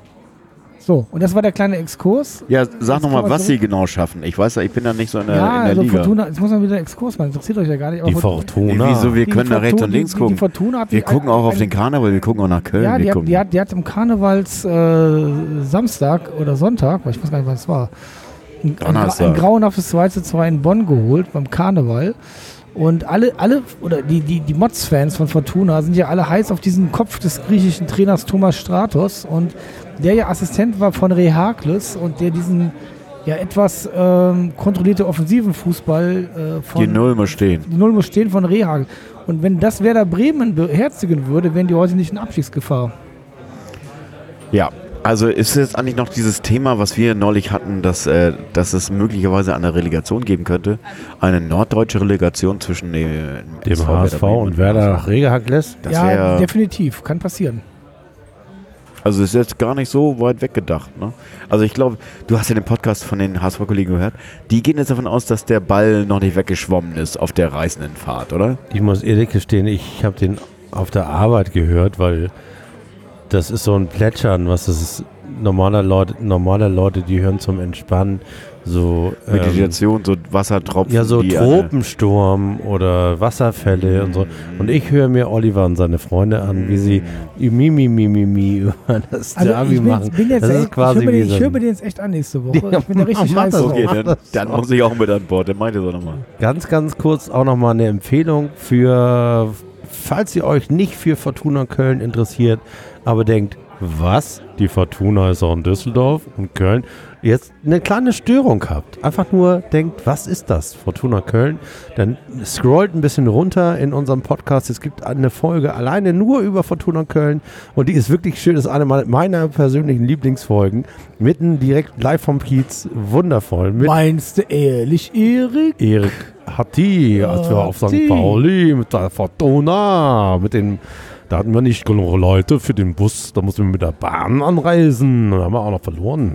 So, und das war der kleine Exkurs. Ja, sag Jetzt nochmal, kommen wir was sie genau schaffen. Ich weiß ja, ich bin da nicht so in der also Liga. Fortuna, jetzt muss man wieder einen Exkurs machen, interessiert euch ja gar nicht. Die aber Fortuna. Wieso, wir die können da rechts und links die gucken. Fortuna hat Wir gucken auch auf den Karneval, wir gucken auch nach Köln. Ja, wir gucken. die hat im Karnevals Samstag oder Sonntag, weil ich weiß gar nicht, wann es war, ein grauenhaftes 2:2 in Bonn geholt beim Karneval. Und alle oder die Mods-Fans von Fortuna sind ja alle heiß auf diesen Kopf des griechischen Trainers Thomas Stratos, und der ja Assistent war von Rehakles und der diesen ja etwas kontrollierte offensiven Fußball von Die Null muss stehen. Die Null muss stehen von Rehagel. Und wenn das Werder Bremen beherzigen würde, wären die heute nicht in Abstiegsgefahr. Ja, also ist jetzt eigentlich noch dieses Thema, was wir neulich hatten, dass es möglicherweise eine Relegation geben könnte. Eine norddeutsche Relegation zwischen dem HSV und Werder Rehagles. Ja, definitiv. Kann passieren. Also ist jetzt gar nicht so weit weggedacht. Ne? Also ich glaube, du hast ja den Podcast von den HSV-Kollegen gehört. Die gehen jetzt davon aus, dass der Ball noch nicht weggeschwommen ist auf der reißenden Fahrt, oder? Ich muss ehrlich gestehen, ich habe den auf der Arbeit gehört, weil das ist so ein Plätschern, was das ist. Normale Leute, die hören zum Entspannen so Meditation, so Wassertropfen. Ja, so Tropensturm oder Wasserfälle und so. Und ich höre mir Oliver und seine Freunde an, wie sie über das Derby machen. Das ist quasi ich höre mir den jetzt echt an nächste Woche. Ich bin da richtig heiß drauf. Okay, dann muss ich auch mit an Bord. Dann meint ihr so nochmal. Ganz, ganz kurz auch nochmal eine Empfehlung für, falls ihr euch nicht für Fortuna Köln interessiert, aber denkt, was? Die Fortuna ist auch in Düsseldorf und Köln. Jetzt eine kleine Störung habt. Einfach nur denkt, was ist das? Fortuna Köln. Dann scrollt ein bisschen runter in unserem Podcast. Es gibt eine Folge alleine nur über Fortuna Köln. Und die ist wirklich schön. Das ist eine meiner persönlichen Lieblingsfolgen. Mitten direkt live vom Kiez. Wundervoll. Meinst du ehrlich, Erik? Erik hat die, als wir auf St. Pauli mit der Fortuna, da hatten wir nicht genug Leute für den Bus, da mussten wir mit der Bahn anreisen. Da haben wir auch noch verloren.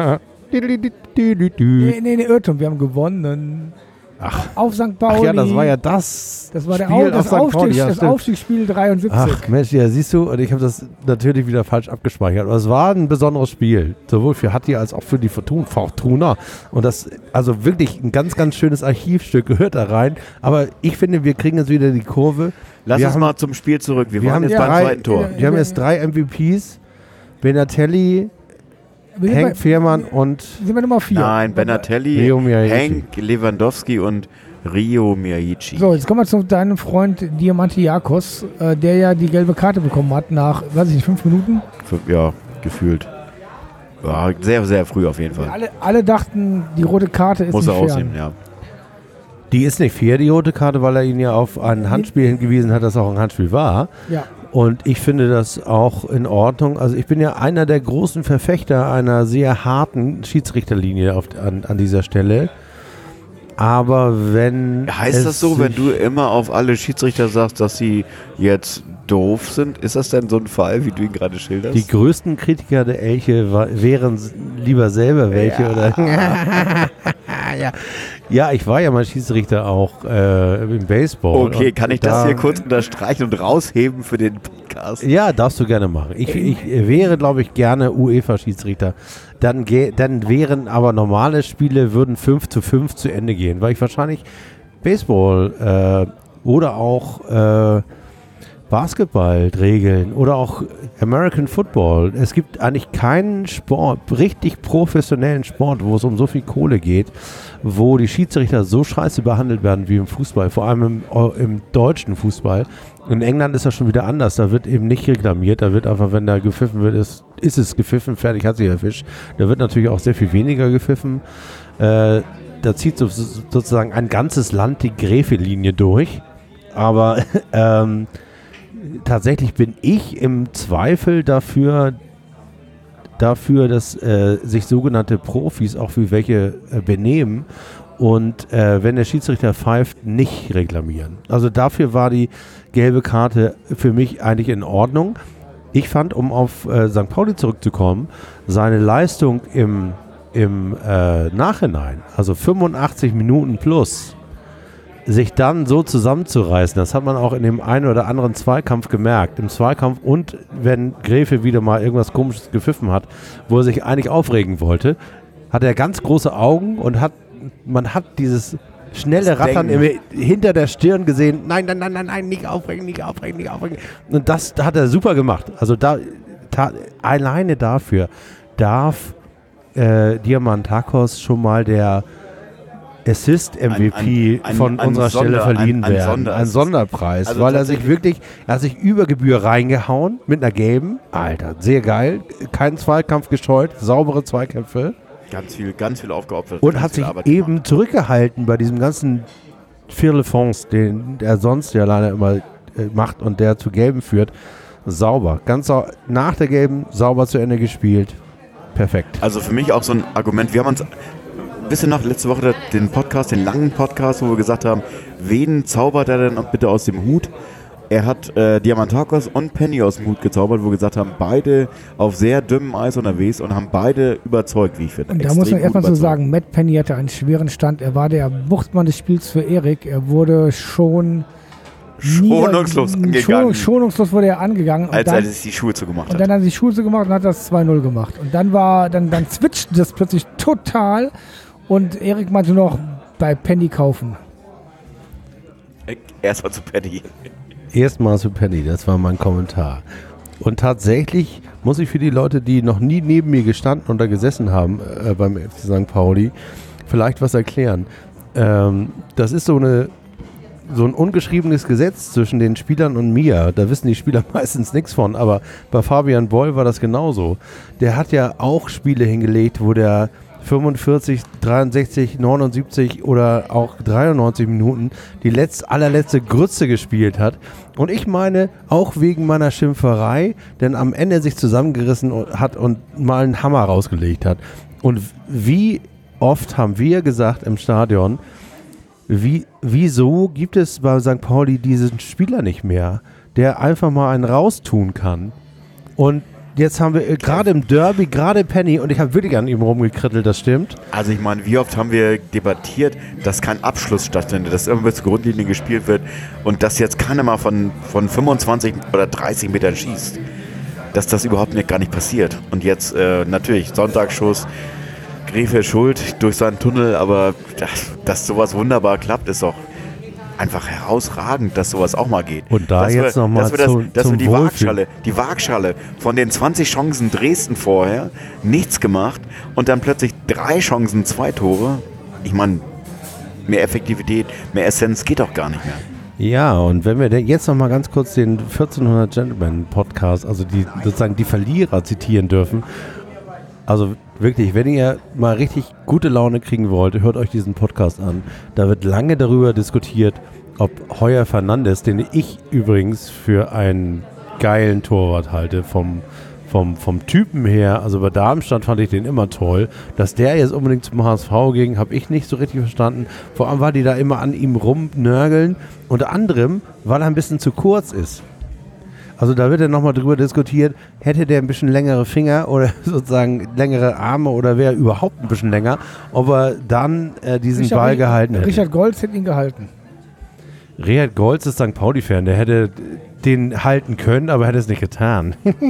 Nee, Irrtum, wir haben gewonnen. Ach. Auf St. Pauli. Ach ja, das war ja das. Das war Spiel das Aufstiegsspiel 73. Ach Mensch, ja, siehst du, und ich habe das natürlich wieder falsch abgespeichert. Aber es war ein besonderes Spiel, sowohl für Hatti als auch für die Fortuna. Und das, also wirklich ein ganz, ganz schönes Archivstück gehört da rein. Aber ich finde, wir kriegen jetzt wieder die Kurve. Lass uns mal zum Spiel zurück. Wir waren jetzt beim zweiten Tor. Wir haben jetzt 3 MVPs. Benatelli, Henk Fehrmann und... Sind wir Nummer 4? Nein, Benatelli, Henk, Lewandowski und Rio Miyagichi. So, jetzt kommen wir zu deinem Freund Diamantiakos, der ja die gelbe Karte bekommen hat nach, weiß ich nicht, 5 Minuten? Ja, gefühlt. Ja, sehr, sehr früh auf jeden Fall. Alle dachten, die rote Karte ist muss nicht er fair. ausnehmen, ja. Die ist nicht fair, die rote Karte, weil er ihn ja auf ein Handspiel hingewiesen hat, das auch ein Handspiel war. Ja. Und ich finde das auch in Ordnung. Also ich bin ja einer der großen Verfechter einer sehr harten Schiedsrichterlinie an dieser Stelle. Aber wenn... Heißt das so, wenn du immer auf alle Schiedsrichter sagst, dass sie jetzt doof sind? Ist das denn so ein Fall, wie du ihn gerade schilderst? Die größten Kritiker der Elche wären lieber selber welche. Ja. Oder ja, ich war ja mal Schiedsrichter auch im Baseball. Okay, kann ich das hier kurz unterstreichen und rausheben für den Podcast? Ja, darfst du gerne machen. Ich wäre, glaube ich, gerne UEFA-Schiedsrichter. Dann wären aber normale Spiele, würden 5:5 zu Ende gehen, weil ich wahrscheinlich Baseball oder auch Basketball-Regeln oder auch American Football. Es gibt eigentlich keinen Sport, richtig professionellen Sport, wo es um so viel Kohle geht, wo die Schiedsrichter so scheiße behandelt werden wie im Fußball, vor allem im deutschen Fußball. In England ist das schon wieder anders, da wird eben nicht reklamiert, da wird einfach, wenn da gepfiffen wird, ist es gepfiffen, fertig, hat sich der Fisch. Da wird natürlich auch sehr viel weniger gepfiffen. Da zieht sozusagen ein ganzes Land die Gräfe-Linie durch, aber tatsächlich bin ich im Zweifel dafür, dass sich sogenannte Profis auch für welche benehmen und wenn der Schiedsrichter pfeift, nicht reklamieren. Also dafür war die gelbe Karte für mich eigentlich in Ordnung. Ich fand, um auf St. Pauli zurückzukommen, seine Leistung im Nachhinein, also 85 Minuten plus, sich dann so zusammenzureißen, das hat man auch in dem einen oder anderen Zweikampf gemerkt. Im Zweikampf und wenn Gräfe wieder mal irgendwas Komisches gepfiffen hat, wo er sich eigentlich aufregen wollte, hat er ganz große Augen und man hat dieses schnelle Rattern hinter der Stirn gesehen. Nein, nicht aufregen. Und das hat er super gemacht. Also alleine dafür darf Diamantakos schon mal der Assist-MVP von unserer Stelle verliehen werden. Ein Sonderpreis, also weil er hat sich über Gebühr reingehauen mit einer gelben. Alter, sehr geil. Keinen Zweikampf gescheut, saubere Zweikämpfe. Ganz viel aufgeopfert. Und hat sich eben zurückgehalten bei diesem ganzen Firlefanz, den er sonst ja leider immer macht und der zu gelben führt. Sauber. Nach der gelben sauber zu Ende gespielt. Perfekt. Also für mich auch so ein Argument. Wir haben uns bisschen noch letzte Woche den langen Podcast, wo wir gesagt haben, wen zaubert er denn bitte aus dem Hut? Er hat Diamantakos und Penny aus dem Hut gezaubert, wo wir gesagt haben, beide auf sehr dünnem Eis unterwegs und haben beide überzeugt, wie ich finde. Und da muss man erstmal so sagen, Matt Penny hatte einen schweren Stand. Er war der Wuchtmann des Spiels für Erik. Er wurde schonungslos angegangen. Schonungslos wurde er angegangen. Als er sich die Schuhe zugemacht hat. Und dann hat er die Schuhe zugemacht und hat das 2-0 gemacht. Und dann switchte das plötzlich total und Erik meinte noch, bei Penny kaufen. Erstmal zu Penny. Erstmal zu Penny, das war mein Kommentar. Und tatsächlich muss ich für die Leute, die noch nie neben mir gestanden oder gesessen haben beim FC St. Pauli, vielleicht was erklären. Das ist so ein ungeschriebenes Gesetz zwischen den Spielern und mir. Da wissen die Spieler meistens nichts von, aber bei Fabian Boll war das genauso. Der hat ja auch Spiele hingelegt, wo der 45, 63, 79 oder auch 93 Minuten die allerletzte Grütze gespielt hat. Und ich meine, auch wegen meiner Schimpferei, denn am Ende sich zusammengerissen hat und mal einen Hammer rausgelegt hat. Und wie oft haben wir gesagt im Stadion, wieso gibt es bei St. Pauli diesen Spieler nicht mehr, der einfach mal einen raustun kann? Und jetzt haben wir gerade im Derby, gerade Penny, und ich habe wirklich an ihm rumgekrittelt, das stimmt. Also ich meine, wie oft haben wir debattiert, dass kein Abschluss stattfindet, dass immer bis zur Grundlinie gespielt wird und dass jetzt keiner mal von 25 oder 30 Metern schießt. Dass das überhaupt gar nicht passiert. Und jetzt natürlich Sonntagsschuss, Gräfe schuld durch seinen Tunnel, aber dass sowas wunderbar klappt, ist doch einfach herausragend, dass sowas auch mal geht. Und da jetzt nochmal zum die Waagschale von den 20 Chancen Dresden vorher, nichts gemacht und dann plötzlich 3 Chancen, 2 Tore. Ich meine, mehr Effektivität, mehr Essenz geht doch gar nicht mehr. Ja, und wenn wir jetzt nochmal ganz kurz den 1400 Gentlemen Podcast, also sozusagen die Verlierer zitieren dürfen. Also wirklich, wenn ihr mal richtig gute Laune kriegen wollt, hört euch diesen Podcast an. Da wird lange darüber diskutiert, ob Heuer Fernandes, den ich übrigens für einen geilen Torwart halte, vom Typen her, also bei Darmstadt fand ich den immer toll, dass der jetzt unbedingt zum HSV ging, habe ich nicht so richtig verstanden. Vor allem, weil die da immer an ihm rumnörgeln, unter anderem, weil er ein bisschen zu kurz ist. Also da wird ja nochmal drüber diskutiert, hätte der ein bisschen längere Finger oder sozusagen längere Arme oder wäre überhaupt ein bisschen länger, ob er dann diesen Ball gehalten hätte. Richard Goltz hätte ihn gehalten. Richard Goltz ist St. Pauli-Fan, der hätte den halten können, aber hätte es nicht getan.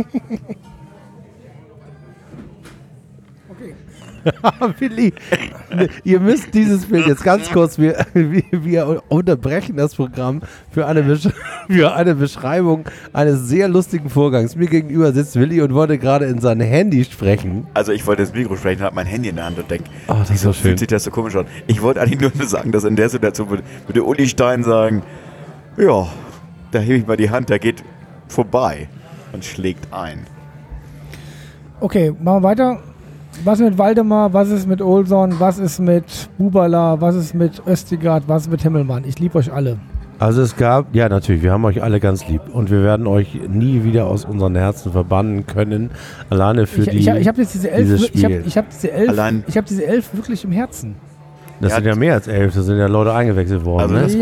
Willi, ihr müsst dieses Bild jetzt ganz kurz, wir unterbrechen das Programm für eine Beschreibung eines sehr lustigen Vorgangs. Mir gegenüber sitzt Willi und wollte gerade in sein Handy sprechen. Also ich wollte das Mikro sprechen, habe mein Handy in der Hand und denke, das ist so schön. Fühlt sich das so komisch an. Ich wollte eigentlich nur sagen, dass in der Situation würde Uli Stein sagen, ja, da hebe ich mal die Hand, der geht vorbei und schlägt ein. Okay, machen wir weiter. Was ist mit Waldemar, was ist mit Olson, was ist mit Bubala, was ist mit Östigard, was ist mit Himmelmann? Ich liebe euch alle. Also es gab, ja natürlich, wir haben euch alle ganz lieb und wir werden euch nie wieder aus unseren Herzen verbannen können, alleine für ich habe jetzt diese 11, dieses Spiel. Ich habe diese 11 wirklich im Herzen. Das sind ja mehr als 11, da sind ja Leute eingewechselt worden. Also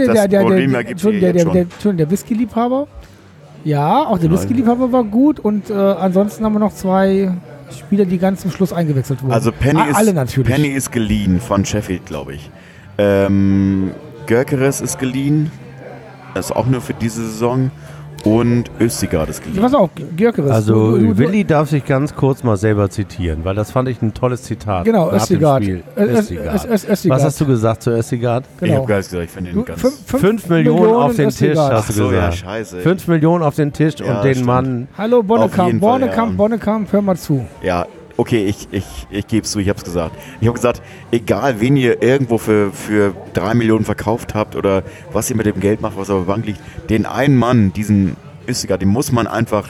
der Whisky-Liebhaber. Ja, auch der Whisky-Liebhaber war gut und ansonsten haben wir noch 2 Spieler, die ganz zum Schluss eingewechselt wurden. Also alle natürlich. Penny ist geliehen von Sheffield, glaube ich. Gökeres ist geliehen. Das ist auch nur für diese Saison. Und Östigard ist geliehen. Was auch, Gyökeres. Also Willi darf sich ganz kurz mal selber zitieren, weil das fand ich ein tolles Zitat. Genau, nach dem Östigard. Spiel. Östigard. Was hast du gesagt zu Östigard? Ich Genau. habe gar nicht gesagt, ich finde ihn ganz... 5 Millionen auf den Tisch, Östigard. hast du Ach so, ja, gesagt. scheiße. 5 Millionen auf den Tisch Ja, und den stimmt. Mann. Hallo Auf jeden Fall, ja. Bonnekamp, hör mal zu. Ja, okay, ich gebe es zu, ich habe es gesagt. Ich habe gesagt, egal wen ihr irgendwo für 3 Millionen verkauft habt oder was ihr mit dem Geld macht, was auf der Bank liegt, den einen Mann, diesen Östigard, den muss man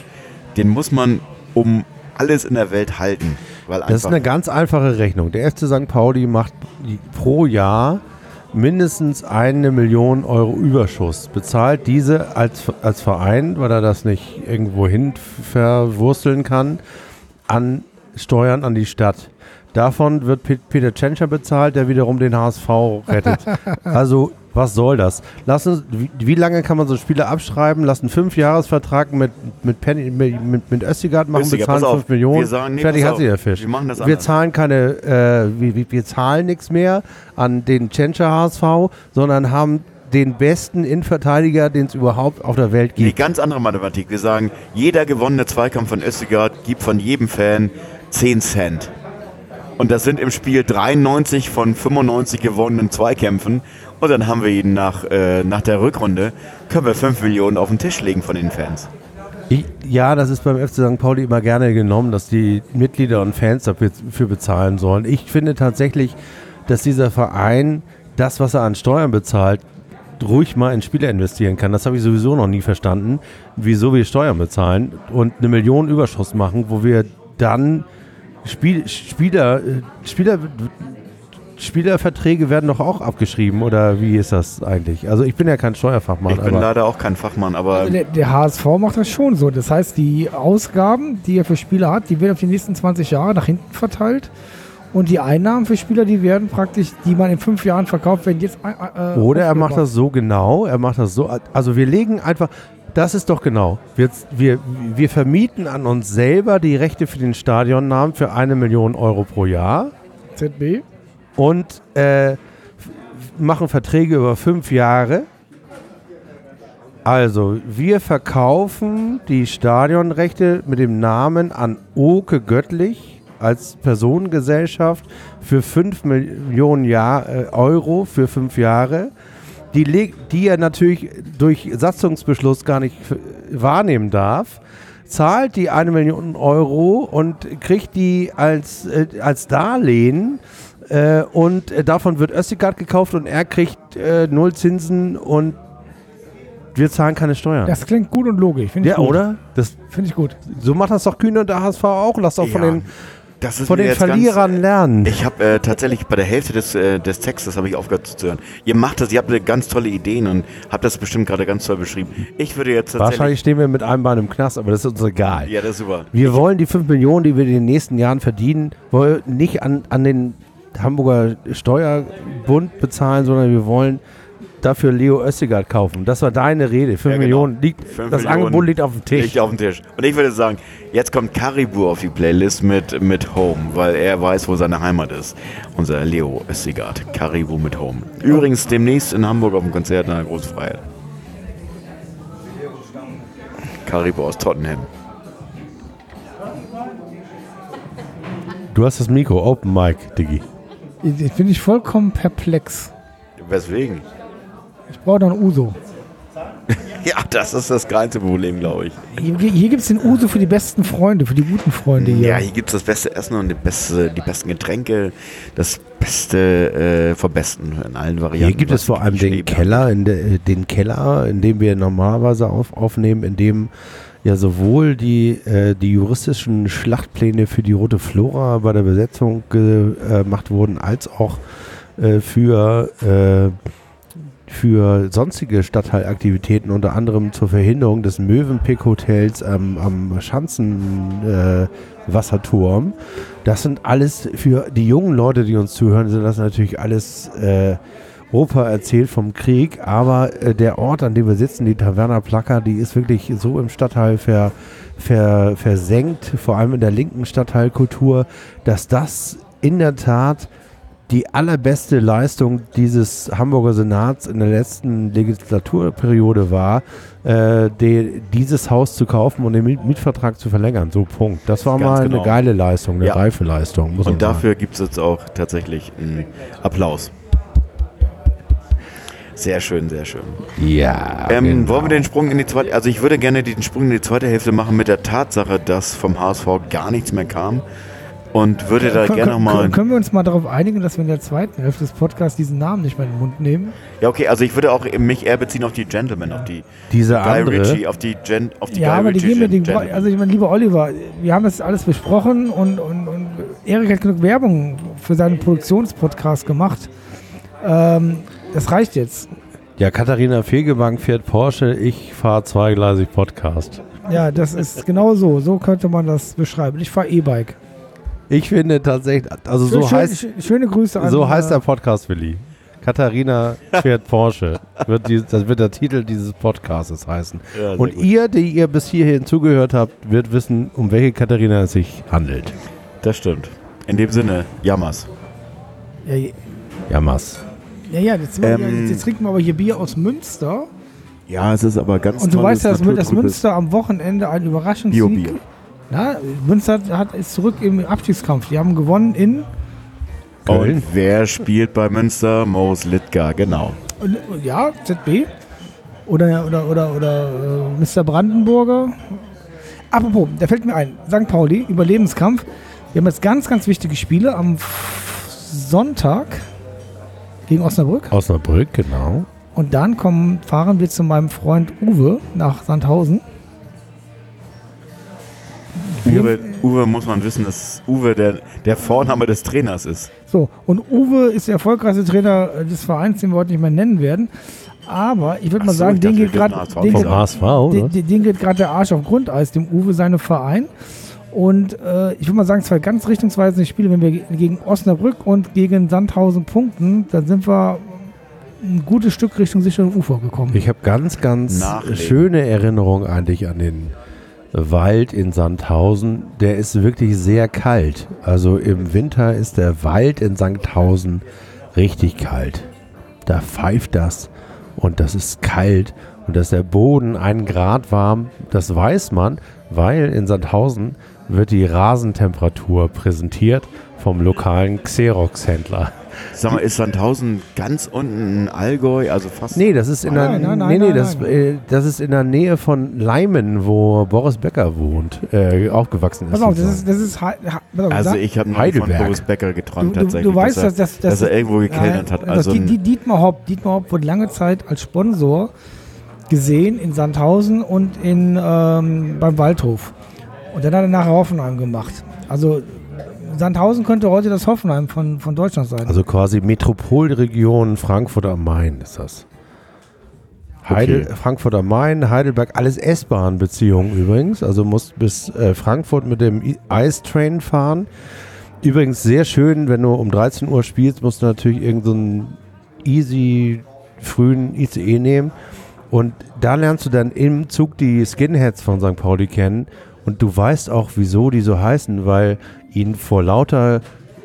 um alles in der Welt halten. Weil Das ist eine ganz einfache Rechnung. Der FC St. Pauli macht pro Jahr mindestens 1 Million Euro Überschuss. Bezahlt diese als Verein, weil er das nicht irgendwo hin verwursteln kann, an Steuern an die Stadt. Davon wird Peter Tschentscher bezahlt, der wiederum den HSV rettet. Also, was soll das? Wie lange kann man so Spieler abschreiben? Lass einen 5-Jahres-Vertrag mit Östigard machen, Östigard, bezahlen pass auf. 5 Millionen. Wir sagen, nee, fertig pass hat sich auf. der Fisch. Wir machen das Wir anders. zahlen wir zahlen nichts mehr an den Tschentscher HSV, sondern haben den besten Innenverteidiger, den es überhaupt auf der Welt Nee, gibt. ganz andere Mathematik. Wir sagen, jeder gewonnene Zweikampf von Östigard gibt von jedem Fan 10 Cent. Und das sind im Spiel 93 von 95 gewonnenen Zweikämpfen. Und dann haben wir ihn nach der Rückrunde, können wir 5 Millionen auf den Tisch legen von den Fans. Ja, das ist beim FC St. Pauli immer gerne genommen, dass die Mitglieder und Fans dafür bezahlen sollen. Ich finde tatsächlich, dass dieser Verein das, was er an Steuern bezahlt, ruhig mal in Spieler investieren kann. Das habe ich sowieso noch nie verstanden, wieso wir Steuern bezahlen und 1 Million Überschuss machen, wo wir dann Spielerverträge werden doch auch abgeschrieben, oder wie ist das eigentlich? Also ich bin ja kein Steuerfachmann. Ich bin leider auch kein Fachmann, aber Also der HSV macht das schon so. Das heißt, die Ausgaben, die er für Spieler hat, die werden auf die nächsten 20 Jahre nach hinten verteilt. Und die Einnahmen für Spieler, die werden praktisch, die man in 5 Jahren verkauft, werden jetzt Oder er macht das so genau, also wir legen einfach, das ist doch genau, wir vermieten an uns selber die Rechte für den Stadionnamen für 1 Million Euro pro Jahr ZB. und machen Verträge über 5 Jahre. Also, wir verkaufen die Stadionrechte mit dem Namen an Oke Göttlich als Personengesellschaft für 5 Millionen Euro für 5 Jahre, die er natürlich durch Satzungsbeschluss gar nicht wahrnehmen darf, zahlt die 1 Million Euro und kriegt die als Darlehen und davon wird Östigard gekauft und er kriegt 0 Zinsen und wir zahlen keine Steuern. Das klingt gut und logisch. Finde ich Ja, gut. oder? Finde ich gut. So macht das doch Kühne und der HSV auch. Lass doch von Ja, den, das ist von mir den jetzt Verlierern lernen. Ich habe tatsächlich bei der Hälfte des Textes habe ich aufgehört zu hören. Ihr habt ganz tolle Ideen und habt das bestimmt gerade ganz toll beschrieben. Ich würde jetzt tatsächlich... Wahrscheinlich stehen wir mit einem Bein im Knast, aber das ist uns egal. Ja, das ist super. Wir wollen die 5 Millionen, die wir in den nächsten Jahren verdienen, wollen nicht an den Hamburger Steuerbund bezahlen, sondern wir wollen dafür Leo Östigard kaufen. Das war deine Rede. 5 Ja, genau. Millionen liegt, 5 das Millionen Angebot liegt auf dem Tisch. Liegt auf dem Tisch. Und ich würde sagen, jetzt kommt Caribou auf die Playlist mit Home, weil er weiß, wo seine Heimat ist. Unser Leo Östigard. Caribou mit Home. Übrigens demnächst in Hamburg auf dem Konzert in der Großen Freiheit. Caribou aus Tottenham. Du hast das Mikro, Open Mic, Diggi. Ich bin ich vollkommen perplex. Weswegen? Ich brauche noch einen Uso. Ja, das ist das kleinste Problem, glaube ich. Hier gibt es den Uso für die besten Freunde, für die guten Freunde hier. Ja, hier gibt es das beste Essen und die besten Getränke, das Beste vom Besten in allen Varianten. Hier gibt es was vor allem den Keller. Keller, in dem wir normalerweise aufnehmen, in dem ja sowohl die juristischen Schlachtpläne für die Rote Flora bei der Besetzung gemacht wurden, als auch für sonstige Stadtteilaktivitäten, unter anderem zur Verhinderung des Mövenpick-Hotels am Schanzenwasserturm. Das sind alles für die jungen Leute, die uns zuhören, sind das natürlich alles Opa erzählt vom Krieg, aber der Ort, an dem wir sitzen, die Taverna Plaka, die ist wirklich so im Stadtteil versenkt, vor allem in der linken Stadtteilkultur, dass das in der Tat die allerbeste Leistung dieses Hamburger Senats in der letzten Legislaturperiode war, dieses Haus zu kaufen und den Mietvertrag zu verlängern. So, Punkt. Das war Ganz mal genau. eine geile Leistung, eine Ja. reife Leistung. Muss man Und dafür sagen. gibt es jetzt auch tatsächlich einen Applaus. Sehr schön, sehr schön. Ja. Wollen wir den Sprung in die zweite, also ich würde gerne den Sprung in die zweite Hälfte machen mit der Tatsache, dass vom HSV gar nichts mehr kam und würde da gerne nochmal... Können wir uns mal darauf einigen, dass wir in der zweiten Hälfte des Podcasts diesen Namen nicht mehr in den Mund nehmen? Ja, okay, also ich würde auch mich eher beziehen auf die Gentlemen, auf die Diese Guy andere, Ritchie, auf die Ja, aber die geben mir den. Gentlemen. Also ich meine, lieber Oliver, wir haben das alles besprochen und Erik hat genug Werbung für seinen Produktionspodcast gemacht. Das reicht jetzt. ja, Katharina Fegebank fährt Porsche, ich fahre zweigleisig Podcast. Ja, das ist genau so. So könnte man das beschreiben. Ich fahre E-Bike. Ich finde tatsächlich, also so Schöne Grüße an. so heißt der Podcast, Willi. Katharina fährt Porsche. Das wird der Titel dieses Podcasts heißen. Ja, sehr Und gut. ihr, die ihr bis hierhin zugehört habt, wird wissen, um welche Katharina es sich handelt. Das stimmt. In dem Sinne, Jammers. Jammers. Jetzt trinken wir aber hier Bier aus Münster. Ja, es ist aber ganz Und du tolles, weißt ja, dass naturtrübes Münster am Wochenende ein Überraschungssieg. Bio-Bier. Na, Münster ist zurück im Abstiegskampf. Die haben gewonnen in Köln. Und wer spielt bei Münster? Moos Littgar, genau. ja, ZB oder Mr. Brandenburger. Apropos, da fällt mir ein, St. Pauli, Überlebenskampf. Wir haben jetzt ganz, ganz wichtige Spiele am Sonntag gegen Osnabrück. Osnabrück, genau. Und dann fahren wir zu meinem Freund Uwe nach Sandhausen. Uwe muss man wissen, dass Uwe der Vorname des Trainers ist. So, und Uwe ist der erfolgreichste Trainer des Vereins, den wir heute nicht mehr nennen werden. Aber ich würde mal so, sagen, ich den dachte, geht gerade Vom HSV, oder? den geht gerade der Arsch auf Grundeis, dem Uwe, seinem Verein. Und ich würde mal sagen, zwei ganz richtungsweisende Spiele, wenn wir gegen Osnabrück und gegen Sandhausen punkten, dann sind wir ein gutes Stück Richtung sicheren Ufer gekommen. Ich habe ganz, ganz Nachlegen. schöne Erinnerungen eigentlich an den Wald in Sandhausen. Der ist wirklich sehr kalt. Also im Winter ist der Wald in Sandhausen richtig kalt. Da pfeift das und das ist kalt und dass der Boden 1 Grad warm, das weiß man, weil in Sandhausen wird die Rasentemperatur präsentiert vom lokalen Xerox-Händler. Sag mal, ist Sandhausen ganz unten in Allgäu, also fast... Nee, das ist in der das ist in der Nähe von Leimen, wo Boris Becker wohnt, aufgewachsen ist. Pass auf, sozusagen. das ist Also ich habe noch von Heidelberg. Boris Becker geträumt Du tatsächlich, weißt, dass er irgendwo gekellnert hat. Also Dietmar Hopp wurde lange Zeit als Sponsor gesehen in Sandhausen und beim Waldhof. Und dann hat er nachher Hoffenheim gemacht. Also Sandhausen könnte heute das Hoffenheim von Deutschland sein. Also quasi Metropolregion Frankfurt am Main ist das. Okay. Frankfurt am Main, Heidelberg, alles S-Bahn-Beziehungen übrigens. Also musst bis Frankfurt mit dem Ice-Train fahren. Übrigens sehr schön, wenn du um 13 Uhr spielst, musst du natürlich irgendeinen easy frühen ICE nehmen. Und da lernst du dann im Zug die Skinheads von St. Pauli kennen. Und du weißt auch, wieso die so heißen, weil ihnen vor lauter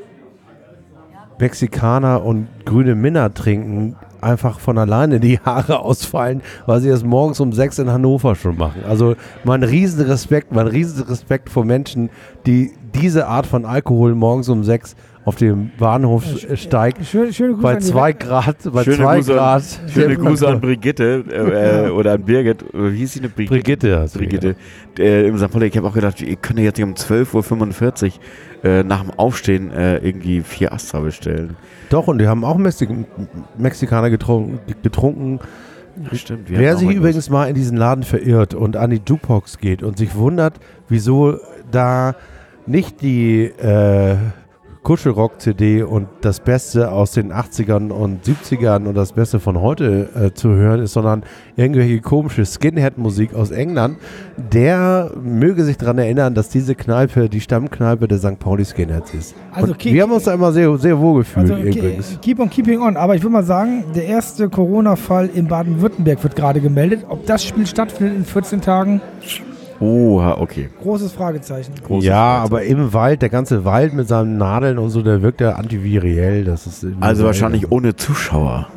Mexikaner und grüne Minna trinken einfach von alleine die Haare ausfallen, weil sie das morgens um 6 in Hannover schon machen. Also mein riesen Respekt vor Menschen, die diese Art von Alkohol morgens um 6 auf dem Bahnhof steigt. Schöne Grüße Bei an die 2 Grad, Schöne Grüße an Brigitte oder an Birgit. Wie hieß sie eine Brigitte. Brigitte. Im St. Pauli, ich habe auch gedacht, ihr könnt jetzt nicht um 12.45 Uhr nach dem Aufstehen irgendwie 4 Astra bestellen. Doch, und die haben auch Mexikaner getrunken. Stimmt. Wer sich übrigens mal in diesen Laden verirrt und an die Jukebox geht und sich wundert, wieso da nicht die Kuschelrock-CD und das Beste aus den 80ern und 70ern und das Beste von heute zu hören ist, sondern irgendwelche komische Skinhead-Musik aus England, der möge sich daran erinnern, dass diese Kneipe die Stammkneipe der St. Pauli Skinheads ist. Also und wir haben uns da immer sehr, sehr wohl gefühlt übrigens. Keep on keeping on. Aber ich würde mal sagen, der erste Corona-Fall in Baden-Württemberg wird gerade gemeldet. Ob das Spiel stattfindet in 14 Tagen, Oha, okay. Großes Fragezeichen. Großes Ja, Fragezeichen. aber im Wald, der ganze Wald mit seinen Nadeln und so, der wirkt ja antiviriell. Das ist Also wahrscheinlich ohne Zuschauer.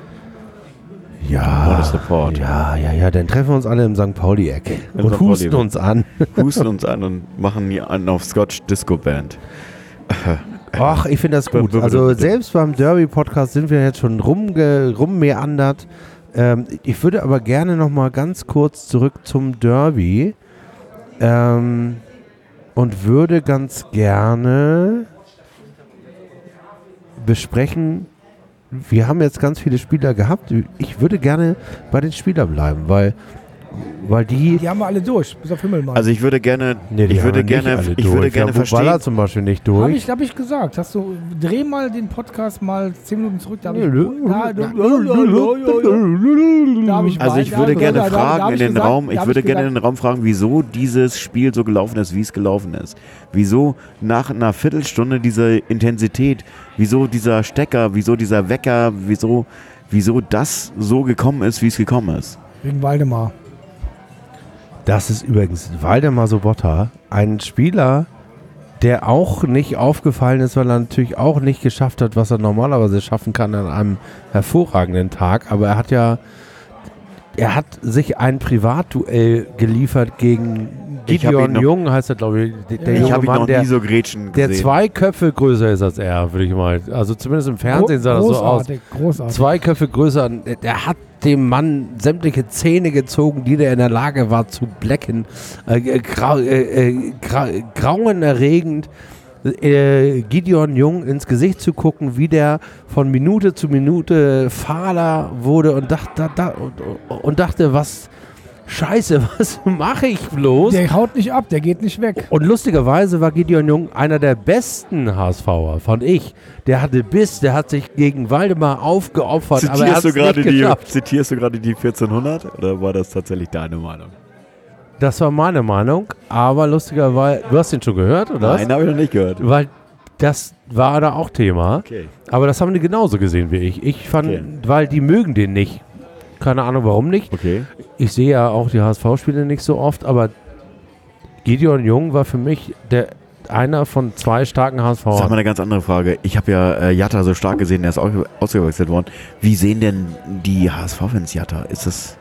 ja, ohne Support. Ja, dann treffen wir uns alle im St. Pauli-Eck Im und St. Pauli-Eck. husten uns an. Husten uns an und machen hier einen auf Scotch Disco Band. Ach, ich finde das gut. Also selbst beim Derby-Podcast sind wir jetzt schon rummeandert. Ich würde aber gerne noch mal ganz kurz zurück zum Derby und würde ganz gerne besprechen, wir haben jetzt ganz viele Spieler gehabt. Ich würde gerne bei den Spielern bleiben, weil die... Die haben wir alle durch, bis auf Himmelmann. Also ich würde gerne, Nee, die ich haben würde wir nicht gerne, alle ich durch. würde Wir gerne haben Bubala verstehen. zum Beispiel nicht Hab durch. ich gesagt. Dreh mal den Podcast mal 10 Minuten zurück. Da hab ich, Also ich würde gerne fragen in den Raum, ich würde gerne in den Raum fragen, wieso dieses Spiel so gelaufen ist, wie es gelaufen ist. Wieso nach einer Viertelstunde diese Intensität, wieso dieser Stecker, wieso dieser Wecker, wieso das so gekommen ist, wie es gekommen ist. Wegen Waldemar. Das ist übrigens Waldemar Sobotta, ein Spieler, der auch nicht aufgefallen ist, weil er natürlich auch nicht geschafft hat, was er normalerweise schaffen kann an einem hervorragenden Tag. Aber er hat sich ein Privatduell geliefert gegen Ich hab ihn Gideon noch- Jung, heißt er, glaube ich. Der Ich junge habe ihn Mann, noch nie so grätschen der gesehen. 2 Köpfe größer ist als er, würde ich mal. Also zumindest im Fernsehen sah das so aus. Großartig. 2 Köpfe größer. Der hat dem Mann sämtliche Zähne gezogen, die der in der Lage war zu blecken. Grauenerregend. Gideon Jung ins Gesicht zu gucken, wie der von Minute zu Minute fahler wurde und dachte, was Scheiße, was mache ich bloß? Der haut nicht ab, der geht nicht weg. Und lustigerweise war Gideon Jung einer der besten HSVer, fand ich. Der hatte Biss, der hat sich gegen Waldemar aufgeopfert, aber er hat es nicht geschafft. Zitierst du gerade die 1400 oder war das tatsächlich deine Meinung? Das war meine Meinung, aber lustigerweise, du hast den schon gehört, oder? Nein, habe ich noch nicht gehört. Weil das war da auch Thema. Okay. Aber das haben die genauso gesehen wie ich. Ich fand, Okay. weil die mögen den nicht. Keine Ahnung, warum nicht. Okay. Ich sehe ja auch die HSV-Spiele nicht so oft, aber Gideon Jung war für mich einer von 2 starken HSV. Sag mal eine ganz andere Frage. Ich habe ja Jatta so stark gesehen, der ist auch ausgewechselt worden. Wie sehen denn die HSV-Fans Jatta? Ist das...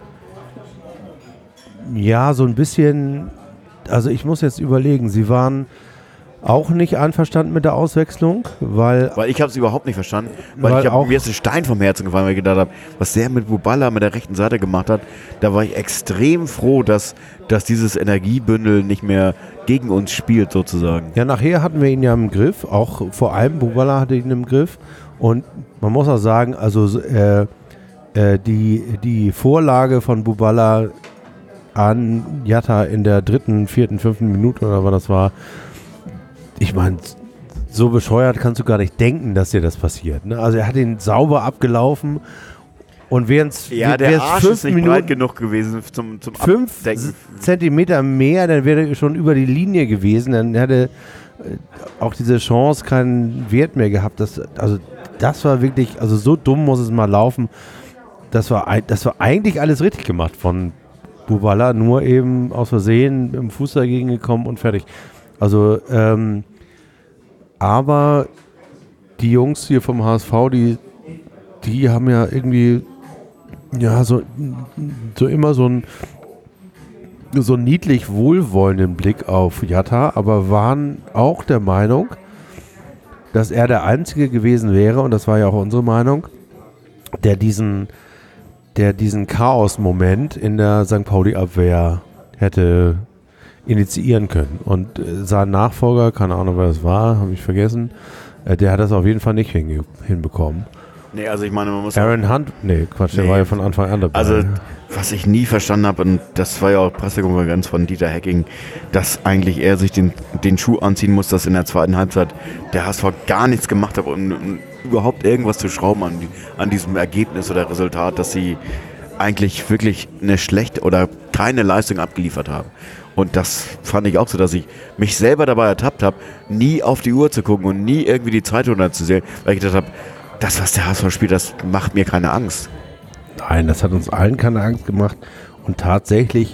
Ja, so ein bisschen, also ich muss jetzt überlegen, sie waren auch nicht einverstanden mit der Auswechslung, weil Weil ich habe es überhaupt nicht verstanden. Weil auch- Mir ist ein Stein vom Herzen gefallen, weil ich gedacht habe, was der mit Bubala mit der rechten Seite gemacht hat, da war ich extrem froh, dass dieses Energiebündel nicht mehr gegen uns spielt sozusagen. ja, nachher hatten wir ihn ja im Griff, auch vor allem Bubala hatte ihn im Griff und man muss auch sagen, also die Vorlage von Bubala an Jatta in der 3., 4., 5. Minute oder was das war, ich meine, so bescheuert kannst du gar nicht denken, dass dir das passiert. Ne? Also er hat ihn sauber abgelaufen und während es Ja, der Arsch ist nicht breit genug gewesen zum 5 Abdecken. Zentimeter mehr, dann wäre er schon über die Linie gewesen. Dann hätte auch diese Chance keinen Wert mehr gehabt. Das war wirklich, also so dumm muss es mal laufen. Das war eigentlich alles richtig gemacht von Bubala, nur eben aus Versehen mit dem Fuß dagegen gekommen und fertig. Also, aber die Jungs hier vom HSV, die haben ja irgendwie, ja, so immer so einen niedlich wohlwollenden Blick auf Jatta, aber waren auch der Meinung, dass er der Einzige gewesen wäre, und das war ja auch unsere Meinung, der diesen Chaos-Moment in der St. Pauli-Abwehr hätte initiieren können. Und sein Nachfolger, keine Ahnung, wer das war, habe ich vergessen, der hat das auf jeden Fall nicht hinbekommen. Nee, also ich meine, man muss... Aaron Hunt, der Nee. war ja von Anfang an dabei. Also, was ich nie verstanden habe, und das war ja auch Pressekonferenz von Dieter Hecking, dass eigentlich er sich den Schuh anziehen muss, dass in der zweiten Halbzeit der HSV gar nichts gemacht hat, um überhaupt irgendwas zu schrauben an diesem Ergebnis oder Resultat, dass sie eigentlich wirklich eine schlechte oder keine Leistung abgeliefert haben. Und das fand ich auch so, dass ich mich selber dabei ertappt habe, nie auf die Uhr zu gucken und nie irgendwie die zweite Runde zu sehen, weil ich gedacht habe, das, was der HSV spielt, das macht mir keine Angst. Nein, das hat uns allen keine Angst gemacht. Und tatsächlich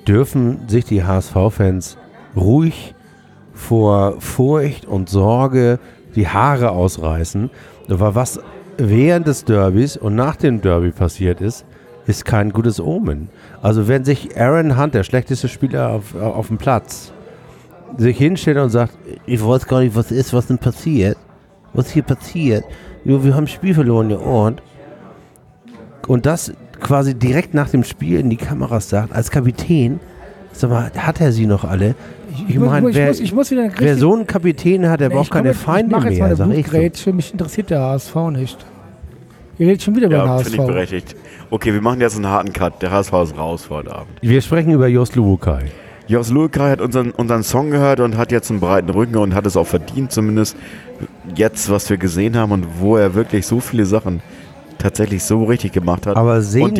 dürfen sich die HSV-Fans ruhig vor Furcht und Sorge die Haare ausreißen. Aber was während des Derbys und nach dem Derby passiert ist kein gutes Omen. Also wenn sich Aaron Hunt, der schlechteste Spieler auf dem Platz, sich hinstellt und sagt, ich weiß gar nicht, was denn passiert. Was hier passiert? Jo, wir haben das Spiel verloren, ja, und das quasi direkt nach dem Spiel in die Kameras sagt, als Kapitän, sag mal, hat er sie noch alle? Ich meine, wer so einen Kapitän hat, der braucht keine Feinde mehr. Ich mache jetzt mal eine Blutgrätsche, mich interessiert der HSV nicht. Ihr redet schon wieder über den HSV. Finde ich berechtigt. Okay, wir machen jetzt einen harten Cut. Der HSV ist raus vor heute Abend. Wir sprechen über Jos Luhukay. Jos Luhukay hat unseren Song gehört und hat jetzt einen breiten Rücken und hat es auch verdient, zumindest jetzt, was wir gesehen haben und wo er wirklich so viele Sachen tatsächlich so richtig gemacht hat. Aber sehen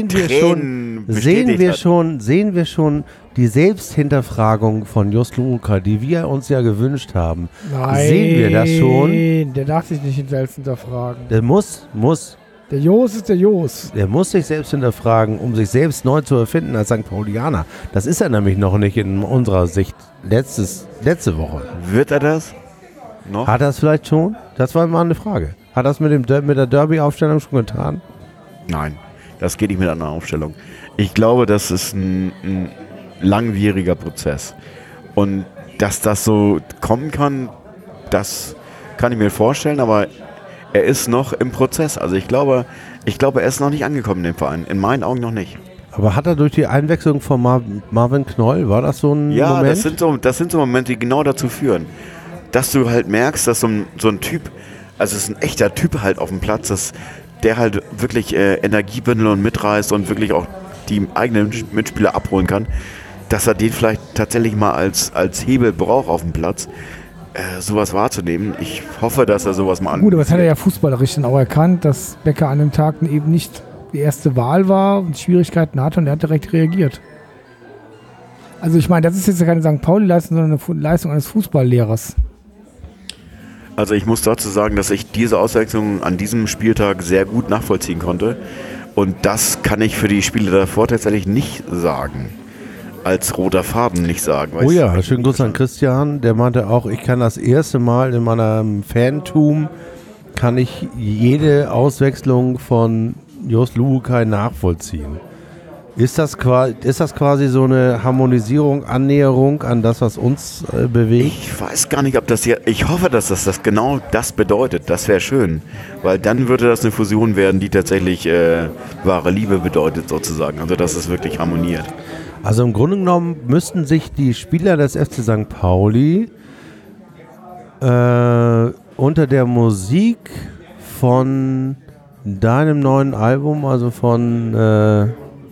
wir schon die Selbsthinterfragung von Jos Luhukay, die wir uns ja gewünscht haben. Nein, sehen wir das schon? Der darf sich nicht selbst hinterfragen. Der muss. Der Jos ist der Jos. Der muss sich selbst hinterfragen, um sich selbst neu zu erfinden als St. Paulianer. Das ist er nämlich noch nicht in unserer Sicht letzte Woche. Wird er das noch? Hat er es vielleicht schon? Das war mal eine Frage. Hat er es mit der Derby-Aufstellung schon getan? Nein, das geht nicht mit einer Aufstellung. Ich glaube, das ist ein langwieriger Prozess. Und dass das so kommen kann, das kann ich mir vorstellen, aber er ist noch im Prozess. Also ich glaube, er ist noch nicht angekommen in dem Verein. In meinen Augen noch nicht. Aber hat er durch die Einwechslung von Marvin Knoll, war das so ein Moment? Ja, das sind so Momente, die genau dazu führen. Dass du halt merkst, dass so ein Typ, also es ist ein echter Typ halt auf dem Platz, der halt wirklich Energiebündel und mitreißt und wirklich auch die eigenen Mitspieler abholen kann, dass er den vielleicht tatsächlich mal als Hebel braucht auf dem Platz, sowas wahrzunehmen. Ich hoffe, dass er sowas mal Gut, aber das hat er ja fußballerisch dann auch erkannt, dass Becker an dem Tag eben nicht die erste Wahl war und Schwierigkeiten hatte und er hat direkt reagiert. Also ich meine, das ist jetzt keine St. Pauli-Leistung, sondern eine Leistung eines Fußballlehrers. Also ich muss dazu sagen, dass ich diese Auswechslung an diesem Spieltag sehr gut nachvollziehen konnte. Und das kann ich für die Spiele davor tatsächlich nicht sagen. Als roter Faden nicht sagen. Oh ja, schönen Gruß an Christian. Der meinte auch, ich kann das erste Mal in meinem Fantum, kann ich jede Auswechslung von Jos Luhukay nachvollziehen. Ist das quasi so eine Harmonisierung, Annäherung an das, was uns bewegt? Ich weiß gar nicht, ob das hier. Ich hoffe, dass das genau das bedeutet. Das wäre schön. Weil dann würde das eine Fusion werden, die tatsächlich wahre Liebe bedeutet, sozusagen. Also, dass es wirklich harmoniert. Also, im Grunde genommen müssten sich die Spieler des FC St. Pauli unter der Musik von deinem neuen Album, also von.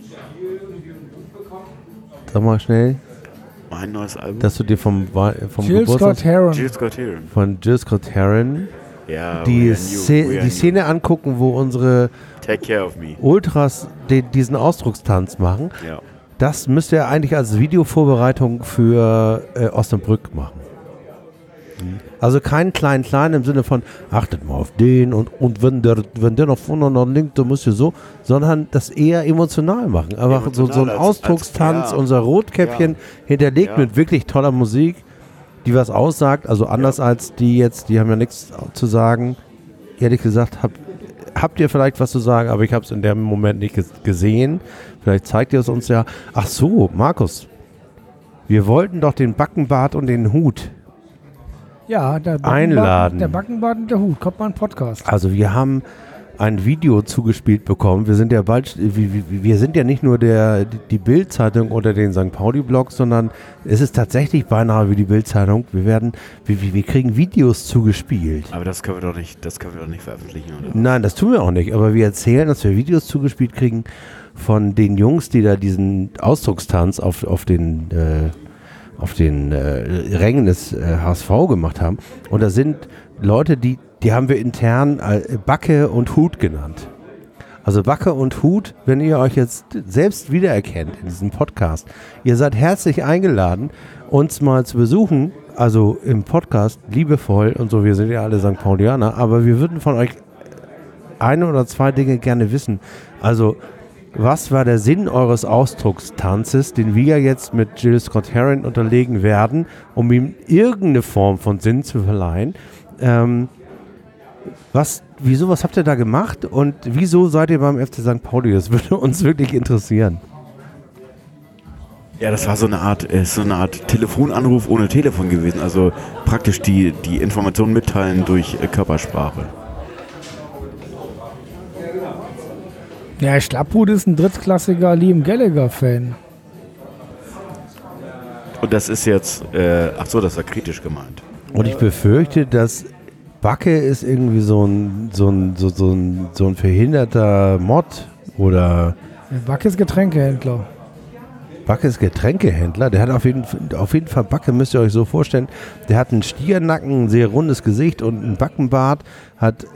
Sag mal schnell. Mein neues Album? Dass du dir vom Jill Scott Heron. Von Jill Scott Heron ja, die Szene angucken, wo unsere Take Care of Me Ultras diesen Ausdruckstanz machen. Ja. Das müsste er eigentlich als Videovorbereitung für Osnabrück machen. Also kein klein im Sinne von achtet mal auf den und wenn der noch vorne noch linkt, dann müsst ihr so, sondern das eher emotional machen. Aber so ein Ausdruckstanz, unser Rotkäppchen hinterlegt mit wirklich toller Musik, die was aussagt, also anders als die jetzt, die haben ja nichts zu sagen. Ehrlich gesagt, habt ihr vielleicht was zu sagen, aber ich habe es in dem Moment nicht gesehen. Vielleicht zeigt ihr es uns ja. Ach so, Markus, wir wollten doch den Backenbart und den Hut einladen. Der Backenbart und der Hut, kommt mal ein Podcast. Also wir haben ein Video zugespielt bekommen. Wir sind ja wir sind ja nicht nur die Bild-Zeitung oder den St. Pauli-Blog, sondern es ist tatsächlich beinahe wie die Bild-Zeitung. Wir kriegen Videos zugespielt. Aber das können wir doch nicht veröffentlichen, oder? Nein, das tun wir auch nicht. Aber wir erzählen, dass wir Videos zugespielt kriegen von den Jungs, die da diesen Ausdruckstanz auf den Rängen des HSV gemacht haben. Und da sind Leute, die haben wir intern Backe und Hut genannt. Also Backe und Hut, wenn ihr euch jetzt selbst wiedererkennt in diesem Podcast, ihr seid herzlich eingeladen, uns mal zu besuchen, also im Podcast, liebevoll und so, wir sind ja alle St. Paulianer, aber wir würden von euch eine oder zwei Dinge gerne wissen. Also was war der Sinn eures Ausdruckstanzes, den wir jetzt mit Gilles Scott-Heron unterlegen werden, um ihm irgendeine Form von Sinn zu verleihen? Was habt ihr da gemacht und wieso seid ihr beim FC St. Pauli? Das würde uns wirklich interessieren. Ja, das war so eine Art Telefonanruf ohne Telefon gewesen. Also praktisch die Informationen mitteilen durch Körpersprache. Ja, Schlapphut ist ein drittklassiger Liam Gallagher-Fan. Und das ist jetzt, das war kritisch gemeint. Und ich befürchte, dass Backe ist irgendwie so ein verhinderter Mod oder... Backe ist Getränkehändler. Backe ist Getränkehändler. Der hat auf jeden Fall Backe, müsst ihr euch so vorstellen. Der hat einen Stiernacken, ein sehr rundes Gesicht und einen Backenbart. Hat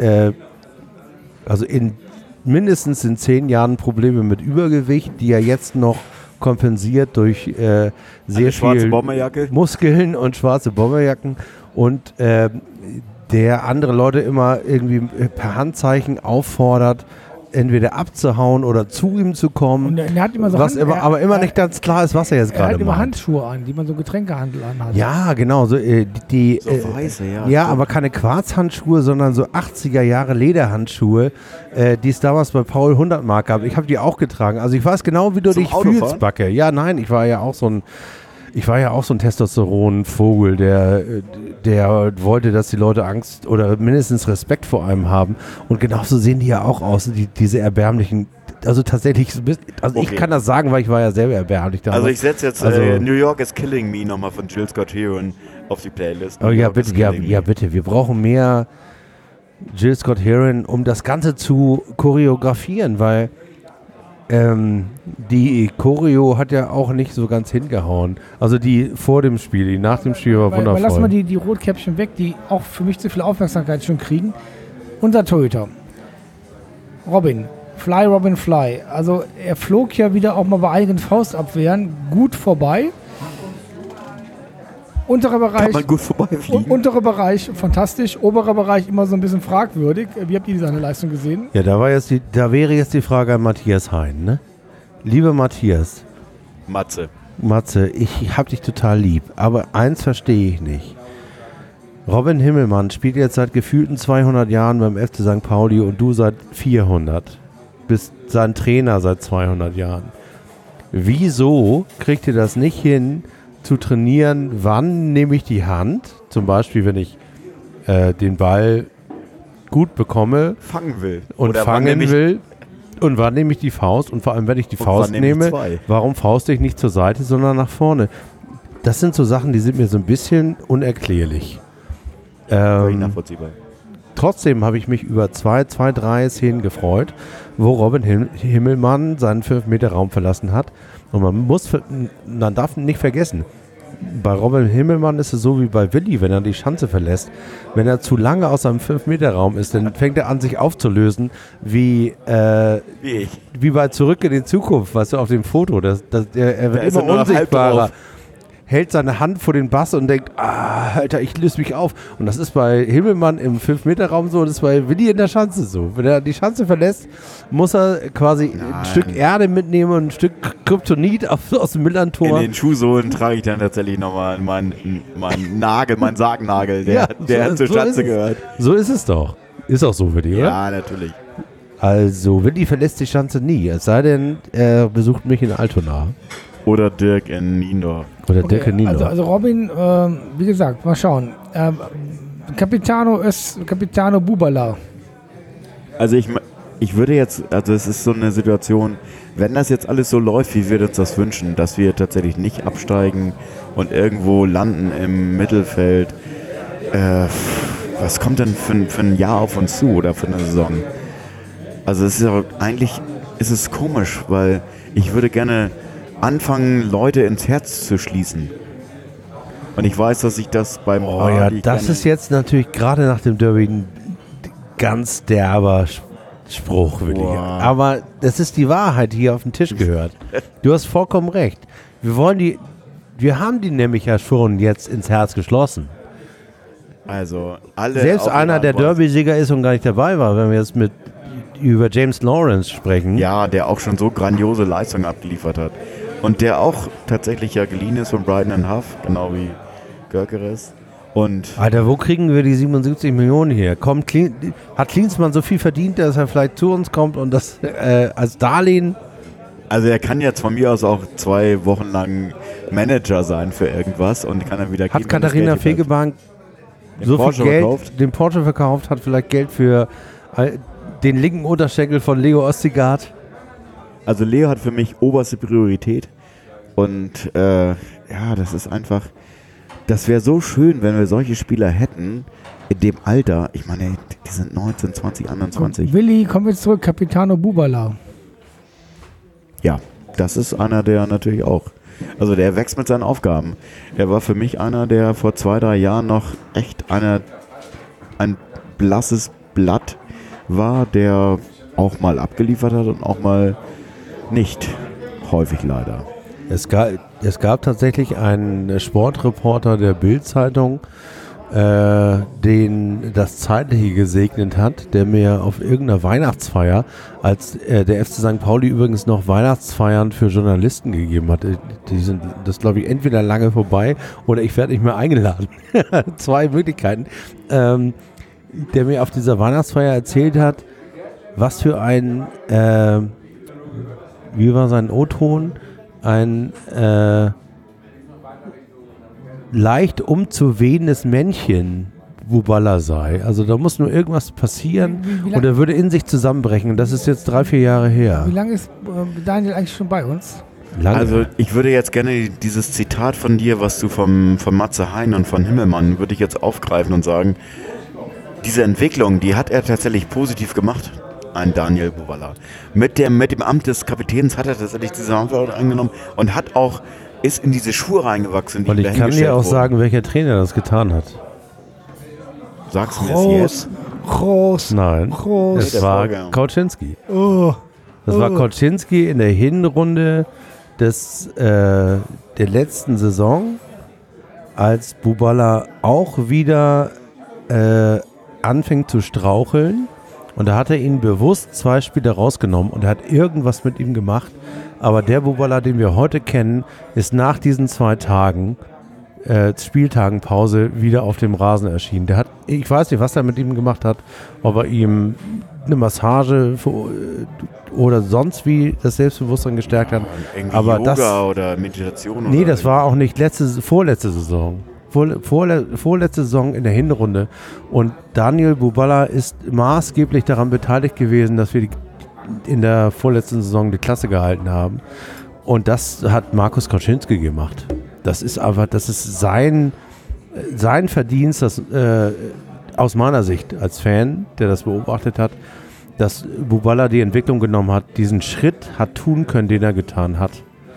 mindestens in 10 Jahren Probleme mit Übergewicht, die er jetzt noch kompensiert durch sehr viel Muskeln und schwarze Bomberjacken. Und der andere Leute immer irgendwie per Handzeichen auffordert, entweder abzuhauen oder zu ihm zu kommen. Und er hat immer so aber immer nicht ganz klar ist, was er jetzt gerade macht. Er hat immer Handschuhe an, die man so Getränkehandel anhat. Ja, genau. So, weiße, ja, aber keine Quarzhandschuhe, sondern so 80er Jahre Lederhandschuhe, die es damals bei Paul 100 Mark gab. Ich habe die auch getragen. Also ich weiß genau, wie du dich fühlst, Backe. Ja, nein, ich war ja auch so ein Testosteron-Vogel, der wollte, dass die Leute Angst oder mindestens Respekt vor einem haben. Und genauso sehen die ja auch aus, diese erbärmlichen, also tatsächlich, ich kann das sagen, weil ich war ja selber erbärmlich damals. Also ich setze jetzt New York is Killing Me nochmal von Gilles Scott-Heron auf die Playlist. Oh ja, bitte, bitte. Wir brauchen mehr Gilles Scott-Heron, um das Ganze zu choreografieren, weil die Choreo hat ja auch nicht so ganz hingehauen. Also die vor dem Spiel, die nach dem Spiel war wundervoll. Lass mal die Rotkäppchen weg, die auch für mich zu viel Aufmerksamkeit schon kriegen. Unser Torhüter, Robin Fly. Also er flog ja wieder auch mal bei einigen Faustabwehren gut vorbei. Unterer Bereich, kann man gut vorbeifliegen. Unterer Bereich fantastisch, oberer Bereich immer so ein bisschen fragwürdig. Wie habt ihr seine Leistung gesehen? Ja, da wäre jetzt die Frage an Matthias Hein, ne? Lieber Matthias. Matze, ich hab dich total lieb, aber eins verstehe ich nicht. Robin Himmelmann spielt jetzt seit gefühlten 200 Jahren beim FC St. Pauli und du seit 400. Bist sein Trainer seit 200 Jahren. Wieso kriegt ihr das nicht hin, zu trainieren, wann nehme ich die Hand, zum Beispiel, wenn ich den Ball gut bekomme, fangen will und und wann nehme ich die Faust und vor allem, wenn ich die Faust nehme, warum fauste ich nicht zur Seite, sondern nach vorne? Das sind so Sachen, die sind mir so ein bisschen unerklärlich. Nachvollziehbar. Trotzdem habe ich mich über 3 Szenen gefreut, wo Robin Himmelmann seinen 5-Meter-Raum verlassen hat. Und man darf nicht vergessen, bei Robin Himmelmann ist es so wie bei Willi, wenn er die Schanze verlässt. Wenn er zu lange aus seinem 5-Meter-Raum ist, dann fängt er an, sich aufzulösen, wie bei Zurück in die Zukunft, weißt du, auf dem Foto. Er wird immer unsichtbarer. Hält seine Hand vor den Bass und denkt, Alter, ich löse mich auf. Und das ist bei Himmelmann im 5-Meter-Raum so, das ist bei Willi in der Schanze so. Wenn er die Schanze verlässt, muss er quasi ein Stück Erde mitnehmen und ein Stück Kryptonit aus dem Millantor. In den Schuhsohlen trage ich dann tatsächlich nochmal meinen Sargnagel, der zur Schanze gehört. So ist es doch. Ist auch so, Willi, oder? Ja, natürlich. Also, Willi verlässt die Schanze nie, es sei denn, er besucht mich in Altona. Oder Dirk in Niendorf. Also Robin, wie gesagt, mal schauen. Capitano Bubala. Also ich würde jetzt, also es ist so eine Situation, wenn das jetzt alles so läuft, wie wir uns das wünschen, dass wir tatsächlich nicht absteigen und irgendwo landen im Mittelfeld, was kommt denn für ein Jahr auf uns zu oder für eine Saison? Also es ist ja, eigentlich ist es komisch, weil ich würde gerne anfangen, Leute ins Herz zu schließen. Und ich weiß, dass ich das beim das ist jetzt natürlich gerade nach dem Derby ein ganz derber Spruch, würde ich. Aber das ist die Wahrheit, die hier auf den Tisch gehört. Du hast vollkommen recht. Wir haben die nämlich ja schon jetzt ins Herz geschlossen. Also alle. Selbst einer, der Derby-Sieger ist und gar nicht dabei war, wenn wir jetzt mit über James Lawrence sprechen. Ja, der auch schon so grandiose Leistungen abgeliefert hat. Und der auch tatsächlich ja geliehen ist von Brighton & Hove, genau wie Gyökeres. Und Alter, wo kriegen wir die 77 Millionen her? Hat Klinsmann so viel verdient, dass er vielleicht zu uns kommt und das als Darlehen? also er kann jetzt von mir aus auch 2 Wochen lang Manager sein für irgendwas und kann dann wieder gehen, Hat wenn das Katharina Geld gibt. Fegebank Den so Porsche viel Geld, verkauft. den Porsche verkauft, hat vielleicht Geld für den linken Unterschenkel von Leo Ostigard? Also Leo hat für mich oberste Priorität und ja, das ist einfach, das wäre so schön, wenn wir solche Spieler hätten in dem Alter. Ich meine, die sind 19, 20, 21. Willi, kommen wir zurück, Capitano Bubala. Ja, das ist einer, der natürlich auch, also der wächst mit seinen Aufgaben. Er war für mich einer, der vor 2, 3 Jahren noch echt ein blasses Blatt war, der auch mal abgeliefert hat und auch mal nicht. Häufig leider. Es gab tatsächlich einen Sportreporter der Bild-Zeitung, den das Zeitliche gesegnet hat, der mir auf irgendeiner Weihnachtsfeier, als der FC St. Pauli übrigens noch Weihnachtsfeiern für Journalisten gegeben hat, die sind, das glaube ich, entweder lange vorbei oder ich werde nicht mehr eingeladen. 2 Möglichkeiten. Der mir auf dieser Weihnachtsfeier erzählt hat, was für ein, wie war sein O-Ton? Ein leicht umzuwehendes Männchen Bubala sei. Also da muss nur irgendwas passieren Wie und er würde in sich zusammenbrechen. Und das ist jetzt 3, 4 Jahre her. Wie lange ist Daniel eigentlich schon bei uns? Lange. Also ich würde jetzt gerne dieses Zitat von dir, was du von Matze Hein und von Himmelmann, würde ich jetzt aufgreifen und sagen, diese Entwicklung, die hat er tatsächlich positiv gemacht, ein Daniel Bubala. Mit dem Amt des Kapitäns hat er tatsächlich diese Verantwortung angenommen und ist in diese Schuhe reingewachsen, die und ihm ich kann dir dahingestellt auch wurden. sagen, welcher Trainer das getan hat. Sagst du mir das jetzt? Groß. Nein, Groß. es der war Vorgänger. Kauczynski. Oh. Das war Kauczynski in der Hinrunde der letzten Saison, als Bubala auch wieder anfängt zu straucheln. Und da hat er ihn bewusst 2 Spiele rausgenommen und er hat irgendwas mit ihm gemacht. Aber der Bubala, den wir heute kennen, ist nach diesen 2 Tagen, Spieltagen Pause, wieder auf dem Rasen erschienen. Ich weiß nicht, was er mit ihm gemacht hat, ob er ihm eine Massage oder sonst wie das Selbstbewusstsein gestärkt hat. Irgendwie Aber Yoga oder Meditation? Nee, oder das war auch nicht vorletzte Saison. Vorletzte Saison in der Hinrunde. Und Daniel Bubala ist maßgeblich daran beteiligt gewesen, dass wir in der vorletzten Saison die Klasse gehalten haben. Und das hat Markus Kauczynski gemacht. Das ist sein Verdienst, aus meiner Sicht als Fan, der das beobachtet hat, dass Bubala die Entwicklung genommen hat, diesen Schritt hat tun können, den er getan hat.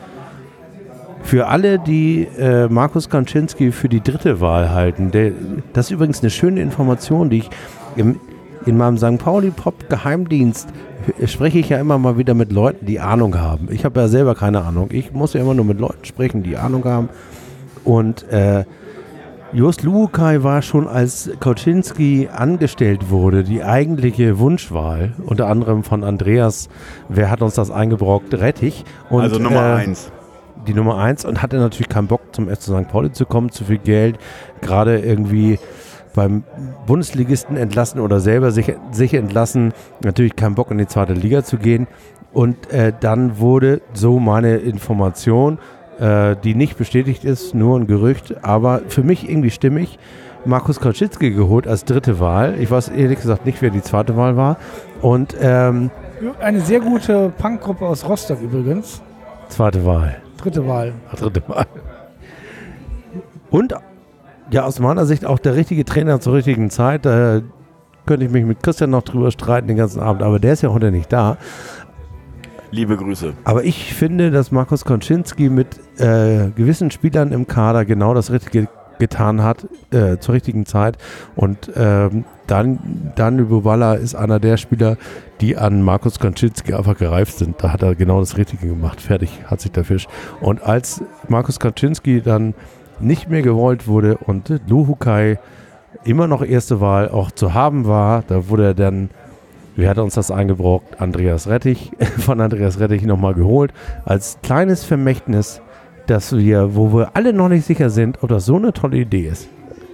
Für alle, die Markus Kauczynski für die 3. Wahl halten, das ist übrigens eine schöne Information, die ich in meinem St. Pauli-Pop-Geheimdienst spreche ich ja immer mal wieder mit Leuten, die Ahnung haben. Ich habe ja selber keine Ahnung. Ich muss ja immer nur mit Leuten sprechen, die Ahnung haben. Und Jost Luhukai war schon, als Kauczynski angestellt wurde, die eigentliche Wunschwahl, unter anderem von Andreas, wer hat uns das eingebrockt, Rettich. Und, also Nummer 1. Die Nummer 1 und hatte natürlich keinen Bock, zum FC St. Pauli zu kommen, zu viel Geld, gerade irgendwie beim Bundesligisten entlassen oder selber sich entlassen, natürlich keinen Bock in die 2. Liga zu gehen. Und dann wurde, so meine Information, die nicht bestätigt ist, nur ein Gerücht, aber für mich irgendwie stimmig, Markus Kauczynski geholt als 3. Wahl. Ich weiß ehrlich gesagt nicht, wer die 2. Wahl war. Und Eine sehr gute Punkgruppe aus Rostock übrigens. 2. Wahl. 3. Wahl. 3. Wahl. Und ja, aus meiner Sicht auch der richtige Trainer zur richtigen Zeit. Da könnte ich mich mit Christian noch drüber streiten den ganzen Abend, aber der ist ja heute nicht da. Liebe Grüße. Aber ich finde, dass Markus Kauczynski mit gewissen Spielern im Kader genau das Richtige getan hat, zur richtigen Zeit. Und Daniel Bubala ist einer der Spieler, die an Markus Kauczynski einfach gereift sind. Da hat er genau das Richtige gemacht. Fertig, hat sich der Fisch. Und als Markus Kauczynski dann nicht mehr gewollt wurde und Luhukai immer noch 1. Wahl auch zu haben war, da wurde er dann Wer hat uns das eingebrockt? Andreas Rettich, von Andreas Rettich nochmal geholt, als kleines Vermächtnis, wo wir alle noch nicht sicher sind, ob das so eine tolle Idee ist.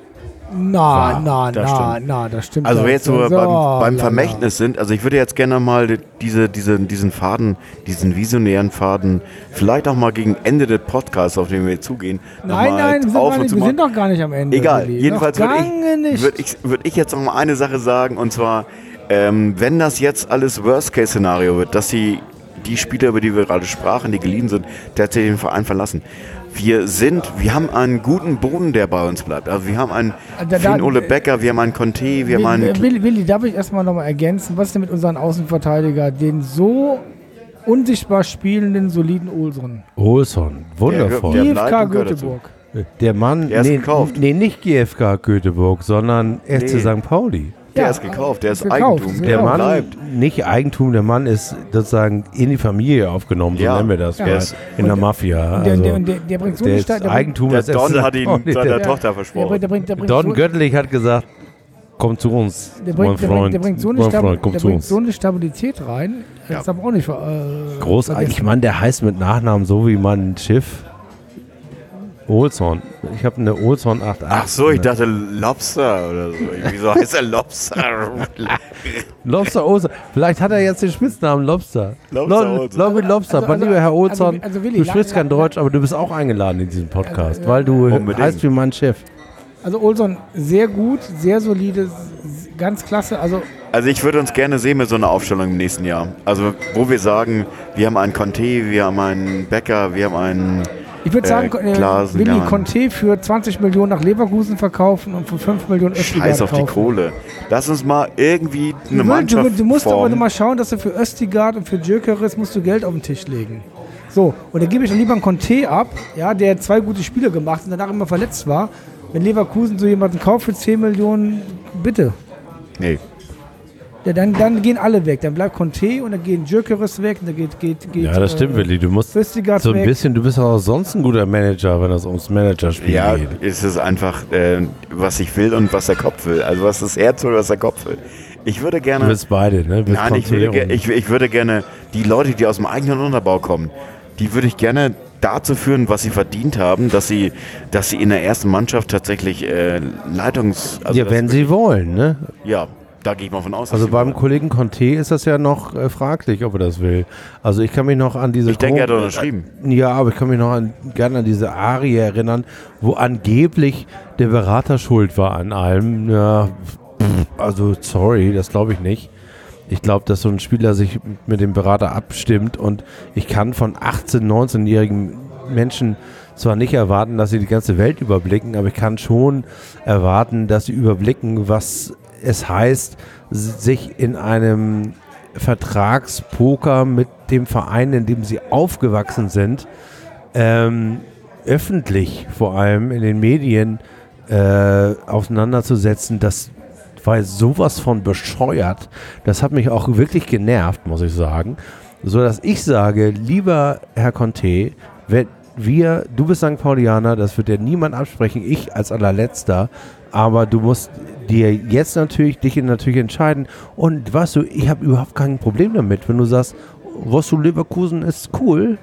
Das stimmt. Also wir jetzt so so beim Vermächtnis sind, also ich würde jetzt gerne mal diesen Faden, diesen visionären Faden, vielleicht auch mal gegen Ende des Podcasts, auf den wir zugehen, Nein, wir sind doch gar nicht am Ende. Egal, Willi. jedenfalls würde ich jetzt noch mal eine Sache sagen, und zwar, wenn das jetzt alles Worst-Case-Szenario wird, dass die Spieler, über die wir gerade sprachen, die geliehen sind, tatsächlich den Verein verlassen. Wir haben einen guten Boden, der bei uns bleibt. Also wir haben einen Finn-Ole Becker, wir haben einen Conte, wir haben einen... Willi, darf ich erstmal nochmal ergänzen, was ist denn mit unseren Außenverteidiger, den so unsichtbar spielenden, soliden Olsson? Olsson, wundervoll. GFK Göteborg. Der Mann, der ist gekauft. Nee, nicht GFK Göteborg, sondern FC St. Pauli. Der ist gekauft, der ist gekauft, Eigentum. Der Mann, bleibt. nicht Eigentum, der Mann ist sozusagen in die Familie aufgenommen, so nennen wir das, in der Mafia. Der bringt so eine Eigentum Der des Don FC hat ihn Pauli. seiner Tochter versprochen. Don Göttlich hat gesagt, komm zu uns, der mein bringt so Freund. eine Stabilität rein. Das ist aber auch nicht großartig. Mann, der heißt mit Nachnamen so wie mein Schiff. Olsson. Ich habe eine Olsson 8.8. Ach so, ich dachte Lobster oder so. Wieso heißt er Lobster? Lobster Olsson. Vielleicht hat er jetzt den Spitznamen Lobster. Lobster. Mein lieber Herr Olsson, Willi, du sprichst kein Deutsch, aber du bist auch eingeladen in diesem Podcast, weil du heißt wie mein Chef. Also Olsson, sehr gut, sehr solide, ganz klasse. Also ich würde uns gerne sehen mit so einer Aufstellung im nächsten Jahr. Also wo wir sagen, wir haben einen Conte, wir haben einen Becker, wir haben einen... Ich würde sagen, Glasen, Willi, Conte für 20 Millionen nach Leverkusen verkaufen und für 5 Millionen Östigard Scheiß auf die Kohle. Lass uns mal irgendwie eine Mannschaft Du musst aber formen. mal schauen, dass du für Östigard und für Gyökeres musst du Geld auf den Tisch legen. So, und dann gebe ich dann lieber einen Conte ab, ja, der 2 gute Spiele gemacht und danach immer verletzt war. Wenn Leverkusen so jemanden kauft für 10 Millionen, bitte. Nee. Ja, dann gehen alle weg. Dann bleibt Conte und dann gehen Gyökeres weg. Und dann geht ja, das stimmt, Willi. Du musst Östigard so ein weg. bisschen, du bist auch sonst ein guter Manager, wenn es ums Managerspiel Ja, geht. es ist einfach, was ich will und was der Kopf will. Also was das Herz will, was der Kopf will. Ich würde gerne... Du willst beide, ne? Nein, ich würde gerne die Leute, die aus dem eigenen Unterbau kommen, die würde ich gerne dazu führen, was sie verdient haben, dass sie in der ersten Mannschaft tatsächlich wenn sie wollen, ne? Ja, da gehe ich mal von aus. Also beim Kollegen Conte ist das ja noch fraglich, ob er das will. Also ich kann mich noch an diese... Ich denke, er hat unterschrieben. Ja, aber ich kann mich noch gerne an diese Arie erinnern, wo angeblich der Berater schuld war an allem. Ja, also sorry, das glaube ich nicht. Ich glaube, dass so ein Spieler sich mit dem Berater abstimmt und ich kann von 18-, 19-jährigen Menschen zwar nicht erwarten, dass sie die ganze Welt überblicken, aber ich kann schon erwarten, dass sie überblicken, was es heißt, sich in einem Vertragspoker mit dem Verein, in dem sie aufgewachsen sind, öffentlich vor allem in den Medien auseinanderzusetzen. Das war sowas von bescheuert. Das hat mich auch wirklich genervt, muss ich sagen. So dass ich sage, lieber Herr Conte, du bist St. Paulianer, das wird dir niemand absprechen, ich als allerletzter, aber du musst dich natürlich entscheiden. Und weißt du, ich habe überhaupt kein Problem damit, wenn du sagst, Leverkusen ist cool.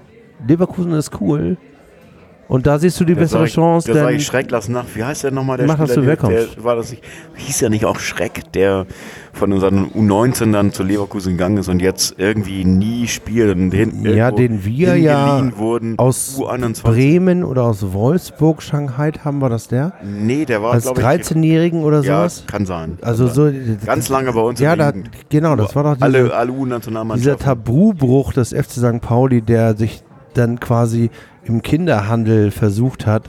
Und da siehst du die bessere Chance. Da sage ich Schreck, lass nach. Wie heißt der nochmal, der Spieler? Dass du wegkommst. Hieß ja nicht auch Schreck, der von unseren U19 dann zu Leverkusen gegangen ist und jetzt irgendwie nie spielt. Und den wir ja wurden, aus U21. Bremen oder aus Wolfsburg, Shanghai, haben wir das der? Nee, der war, als 13-Jährigen oder sowas? Ja, kann sein. Also so ganz lange bei uns in der Jugend. Genau, das war doch alle U-Nationalmannschaften. Dieser Tabubruch des FC St. Pauli, der sich dann quasi im Kinderhandel versucht hat,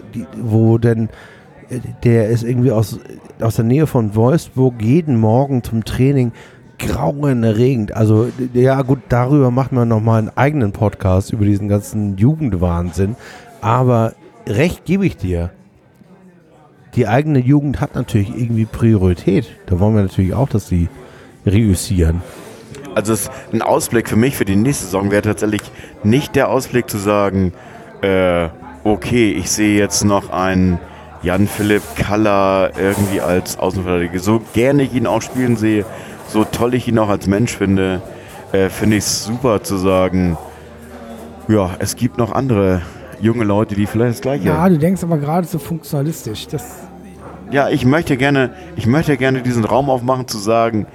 der ist irgendwie aus der Nähe von Wolfsburg jeden Morgen zum Training grauenerregend. Also ja gut, darüber machen wir nochmal einen eigenen Podcast über diesen ganzen Jugendwahnsinn. Aber recht gebe ich dir. Die eigene Jugend hat natürlich irgendwie Priorität. Da wollen wir natürlich auch, dass sie reüssieren. Also ein Ausblick für mich für die nächste Saison wäre tatsächlich nicht der Ausblick zu sagen, okay, ich sehe jetzt noch einen Jan-Philipp Kaller irgendwie als Außenverteidiger, so gerne ich ihn auch spielen sehe, so toll ich ihn auch als Mensch finde, finde ich es super zu sagen, ja, es gibt noch andere junge Leute, die vielleicht das Gleiche... Ja, du denkst aber gerade so funktionalistisch. Ja, ich möchte gerne diesen Raum aufmachen, zu sagen,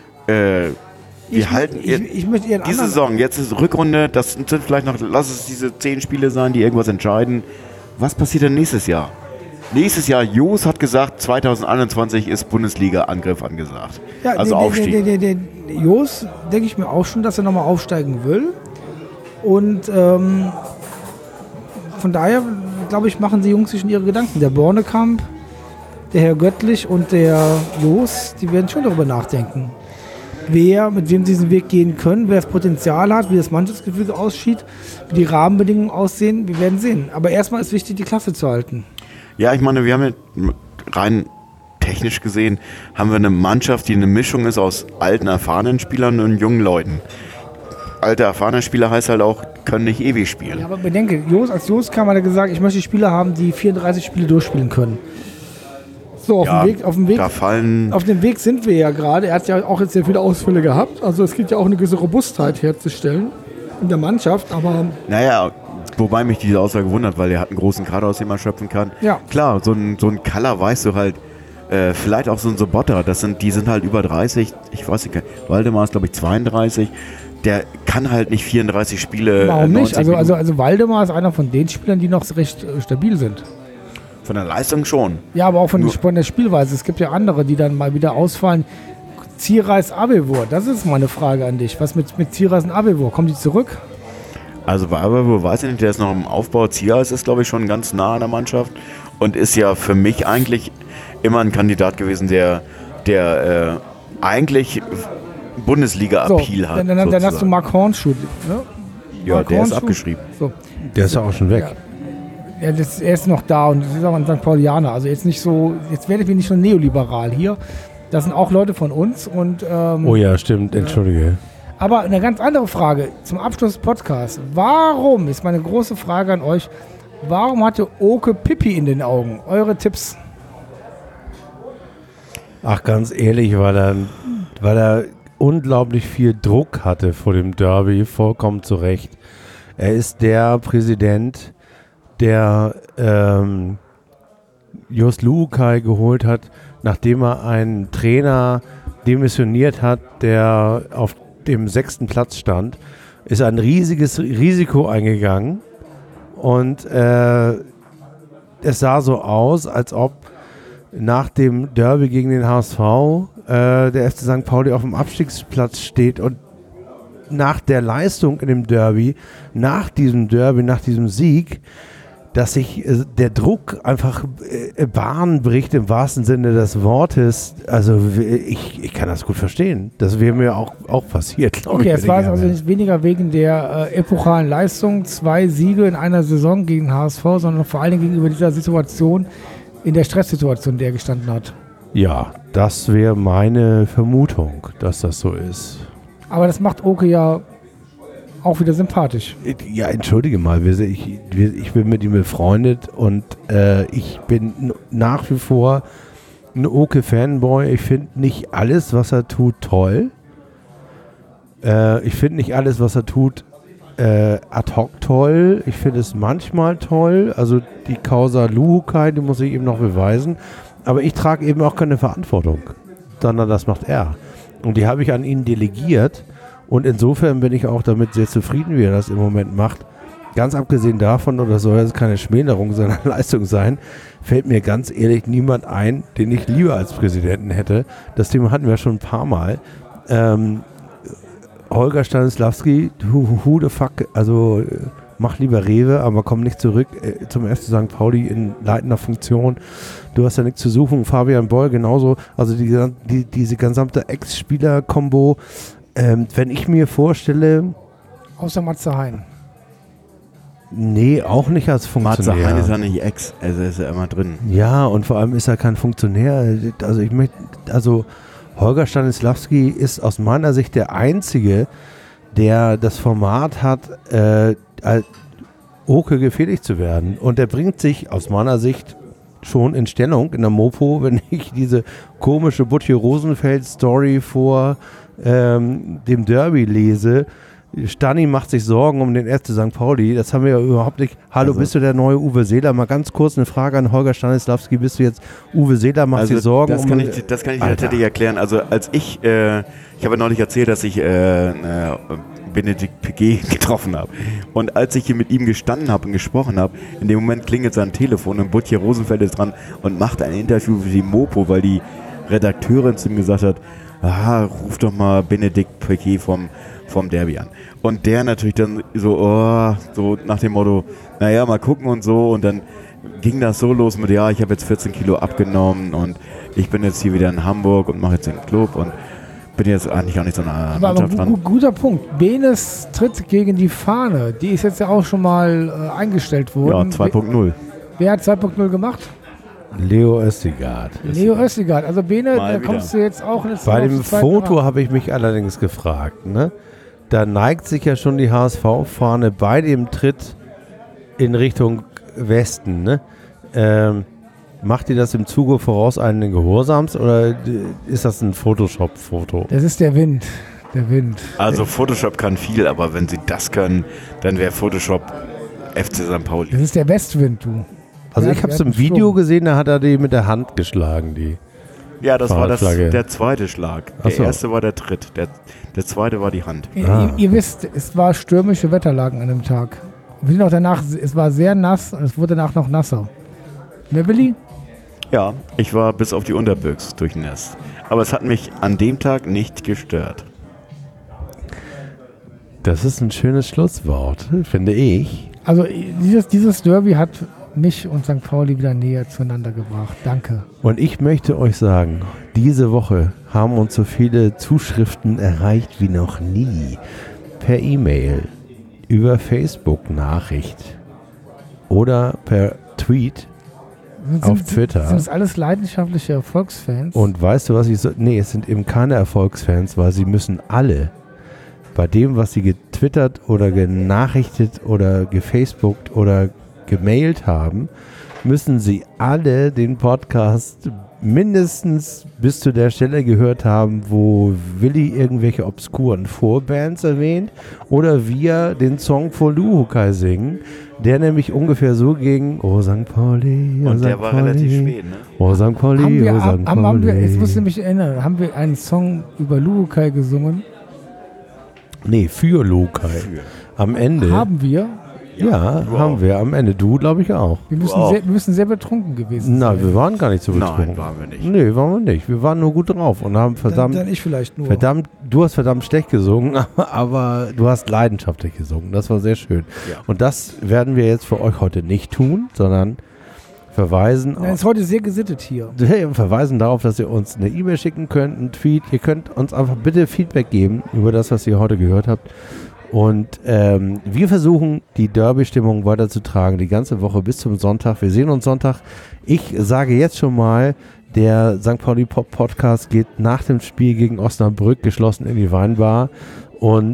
wir halten ich möchte ihren diese anderen... Saison, jetzt ist Rückrunde, das sind vielleicht noch, lass es diese 10 Spiele sein, die irgendwas entscheiden. Was passiert denn nächstes Jahr? Nächstes Jahr, Jos hat gesagt, 2021 ist Bundesliga-Angriff angesagt. Ja, also Aufstieg. Der Jos, denke ich mir auch schon, dass er nochmal aufsteigen will. Und von daher, glaube ich, machen die Jungs sich schon ihre Gedanken. Der Bornekamp, der Herr Göttlich und der Jos, die werden schon darüber nachdenken. Mit wem sie diesen Weg gehen können, wer das Potenzial hat, wie das Mannschaftsgefüge aussieht, wie die Rahmenbedingungen aussehen, wir werden sehen. Aber erstmal ist wichtig, die Klasse zu halten. Ja, ich meine, wir haben ja rein technisch gesehen, haben wir eine Mannschaft, die eine Mischung ist aus alten, erfahrenen Spielern und jungen Leuten. Alte, erfahrene Spieler heißt halt auch, können nicht ewig spielen. Ja, aber bedenke, als Jos kam, hat er gesagt, ich möchte Spieler haben, die 34 Spiele durchspielen können. So, auf dem Weg sind wir ja gerade. Er hat ja auch jetzt sehr viele Ausfälle gehabt. Also es geht ja auch eine gewisse Robustheit herzustellen in der Mannschaft. Aber naja, wobei mich diese Aussage wundert, weil er hat einen großen Kader, aus dem man schöpfen kann. Ja. Klar, so ein Kaller weißt du halt, vielleicht auch so ein Sobotta, die sind halt über 30, ich weiß nicht, Waldemar ist glaube ich 32, der kann halt nicht 34 Spiele. Warum nicht? Also Waldemar ist einer von den Spielern, die noch recht stabil sind. Von der Leistung schon. Ja, aber auch von der Spielweise. Es gibt ja andere, die dann mal wieder ausfallen. Zierreis, Abelvor, das ist meine Frage an dich. Was mit Zierreis und Abelvor? Kommen die zurück? Also bei Abelvor weiß ich nicht, der ist noch im Aufbau. Zierreis ist glaube ich schon ganz nah an der Mannschaft und ist ja für mich eigentlich immer ein Kandidat gewesen, der eigentlich Bundesliga-Appeal hat. Dann hast du Mark Hornschuh. Ne? Ja, Mark der Hornschuh. ist abgeschrieben. So. Der ist ja auch schon weg. Ja. Ja, er ist noch da und das ist aber ein St. Paulianer. Also jetzt werde ich nicht so neoliberal hier. Das sind auch Leute von uns. Und, oh ja, stimmt, entschuldige. Aber eine ganz andere Frage zum Abschluss des Podcasts. Warum, ist meine große Frage an euch, warum hatte Oke Pipi in den Augen? Eure Tipps? Ach, ganz ehrlich, weil er unglaublich viel Druck hatte vor dem Derby, vollkommen zu Recht. Er ist der Präsident, der Jos Luhukay geholt hat, nachdem er einen Trainer demissioniert hat, der auf dem 6. Platz stand, ist ein riesiges Risiko eingegangen und es sah so aus, als ob nach dem Derby gegen den HSV der FC St. Pauli auf dem Abstiegsplatz steht und nach der Leistung in dem Derby, nach diesem Sieg, dass sich der Druck einfach Bahn bricht im wahrsten Sinne des Wortes. Also ich kann das gut verstehen. Das wäre mir auch passiert. Okay, es war also nicht weniger wegen der epochalen Leistung, 2 Siege in einer Saison gegen den HSV, sondern vor allen Dingen gegenüber dieser Situation, in der Stresssituation, in der er gestanden hat. Ja, das wäre meine Vermutung, dass das so ist. Aber das macht Oke ja auch wieder sympathisch. Ja, entschuldige mal, ich bin mit ihm befreundet und ich bin nach wie vor ein Oke-Fanboy. Ich finde nicht alles, was er tut, toll. Ich finde nicht alles, was er tut, ad hoc toll. Ich finde es manchmal toll. Also die Causa Luhukay, die muss ich eben noch beweisen. Aber ich trage eben auch keine Verantwortung, sondern das macht er. Und die habe ich an ihn delegiert. Und insofern bin ich auch damit sehr zufrieden, wie er das im Moment macht. Ganz abgesehen davon, oder soll das keine Schmälerung seiner Leistung sein, fällt mir ganz ehrlich niemand ein, den ich lieber als Präsidenten hätte. Das Thema hatten wir schon ein paar Mal. Holger Stanislawski, who the fuck, also mach lieber Rewe, aber komm nicht zurück zum FC St. Pauli in leitender Funktion. Du hast ja nichts zu suchen. Fabian Boll genauso. Also diese gesamte Ex-Spieler-Kombo. Wenn ich mir vorstelle... Außer Matze Hein. Nee, auch nicht als Funktionär. Matze Hein ist ja nicht Ex, also ist er immer drin. Ja, und vor allem ist er kein Funktionär. Also Holger Stanislawski ist aus meiner Sicht der Einzige, der das Format hat, Oke gefährlich zu werden. Und er bringt sich aus meiner Sicht schon in Stellung in der Mopo, wenn ich diese komische Butcher Rosenfeld-Story vor dem Derby lese. Stani macht sich Sorgen um den 1. St. Pauli. Das haben wir ja überhaupt nicht. Hallo, bist du der neue Uwe Seeler? Mal ganz kurz eine Frage an Holger Stanislawski. Bist du jetzt Uwe Seeler, macht sich Sorgen? Das kann ich tatsächlich erklären. Also als ich habe neulich erzählt, dass ich Benedikt Piquet getroffen habe. Und als ich hier mit ihm gestanden habe und gesprochen habe, in dem Moment klingelt sein Telefon und Butcher Rosenfeld ist dran und macht ein Interview für die Mopo, weil die Redakteurin zu ihm gesagt hat, ruf doch mal Benedikt Piquet vom Derby an. Und der natürlich dann so nach dem Motto, naja, mal gucken und so. Und dann ging das so los mit, ich habe jetzt 14 Kilo abgenommen und ich bin jetzt hier wieder in Hamburg und mache jetzt den Club und bin jetzt eigentlich auch nicht so nah an der Mannschaft dran. Guter Punkt. Benes tritt gegen die Fahne. Die ist jetzt ja auch schon mal eingestellt worden. Ja, 2.0. Wer hat 2.0 gemacht? Leo Östigard. Also Bene, da kommst du jetzt auch in das Bei dem Foto habe ich mich allerdings gefragt, ne? Da neigt sich ja schon die HSV-Fahne bei dem Tritt in Richtung Westen, ne? Macht ihr das im Zuge vorauseilenden Gehorsams oder ist das ein Photoshop-Foto? Das ist der Wind. Also Photoshop kann viel, aber wenn sie das können, dann wäre Photoshop FC St. Pauli. Das ist der Westwind, du. Also ich habe es im Video gesehen, da hat er die mit der Hand geschlagen, die. Ja, das war der zweite Schlag. Der erste war der Tritt, der zweite war die Hand. Ihr wisst, es war stürmische Wetterlagen an dem Tag. Wir sind auch danach, es war sehr nass und es wurde danach noch nasser. Ne, Willi? Ja, ich war bis auf die Unterbüchs durchnässt. Aber es hat mich an dem Tag nicht gestört. Das ist ein schönes Schlusswort, finde ich. Also dieses Derby hat mich und St. Pauli wieder näher zueinander gebracht. Danke. Und ich möchte euch sagen, diese Woche haben uns so viele Zuschriften erreicht wie noch nie. Per E-Mail, über Facebook-Nachricht oder per Tweet auf Twitter. Sind das alles leidenschaftliche Erfolgsfans? Und weißt du, was ich so... Nee, es sind eben keine Erfolgsfans, weil sie müssen alle bei dem, was sie getwittert oder genachrichtet oder gefacebookt oder gemailt haben, müssen sie alle den Podcast mindestens bis zu der Stelle gehört haben, wo Willi irgendwelche obskuren Vorbands erwähnt oder wir den Song For Luhukai singen, der nämlich ungefähr so ging, oh St. Pauli, oh und St. der war Pauli, relativ spät, ne? Oh St. Pauli, oh St. Pauli. Jetzt muss ich mich erinnern, haben wir einen Song über Luhukai gesungen? Nee, für Luhukai. Am Ende. Haben wir? Ja, haben wir am Ende. Du, glaube ich, auch. Wir müssen sehr betrunken gewesen sein. Nein, wir waren gar nicht so betrunken. Nein, waren wir nicht. Nee, waren wir nicht. Wir waren nur gut drauf und haben verdammt... Dann ich vielleicht nur. Du hast verdammt schlecht gesungen, aber du hast leidenschaftlich gesungen. Das war sehr schön. Ja. Und das werden wir jetzt für euch heute nicht tun, sondern verweisen... Nein, ist heute sehr gesittet hier. Verweisen darauf, dass ihr uns eine E-Mail schicken könnt, einen Tweet. Ihr könnt uns einfach bitte Feedback geben über das, was ihr heute gehört habt. Und wir versuchen, die Derby-Stimmung weiterzutragen, die ganze Woche bis zum Sonntag. Wir sehen uns Sonntag. Ich sage jetzt schon mal, der St. Pauli Pop Podcast geht nach dem Spiel gegen Osnabrück geschlossen in die Weinbar. Und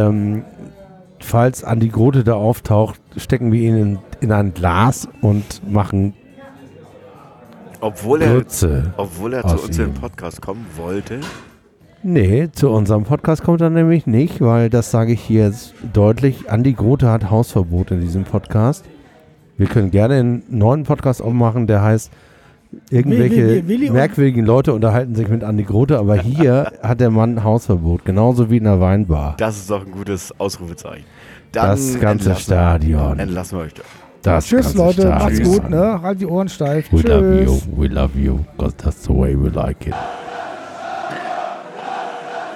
falls Andi Grote da auftaucht, stecken wir ihn in ein Glas und machen Obwohl er Grütze zu uns im Podcast kommen wollte. Nee, zu unserem Podcast kommt er nämlich nicht, weil das sage ich hier jetzt deutlich. Andi Grote hat Hausverbot in diesem Podcast. Wir können gerne einen neuen Podcast aufmachen, der heißt irgendwelche merkwürdigen Leute unterhalten sich mit Andi Grote, aber hier hat der Mann Hausverbot, genauso wie in der Weinbar. Das ist doch ein gutes Ausrufezeichen. Dann das ganze Stadion. Entlassen wir euch doch. Tschüss Leute, macht's gut, ne? Halt die Ohren steif. We love you, because that's the way we like it.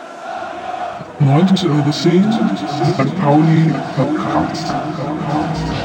9 to the scene, St. Pauli Podcast.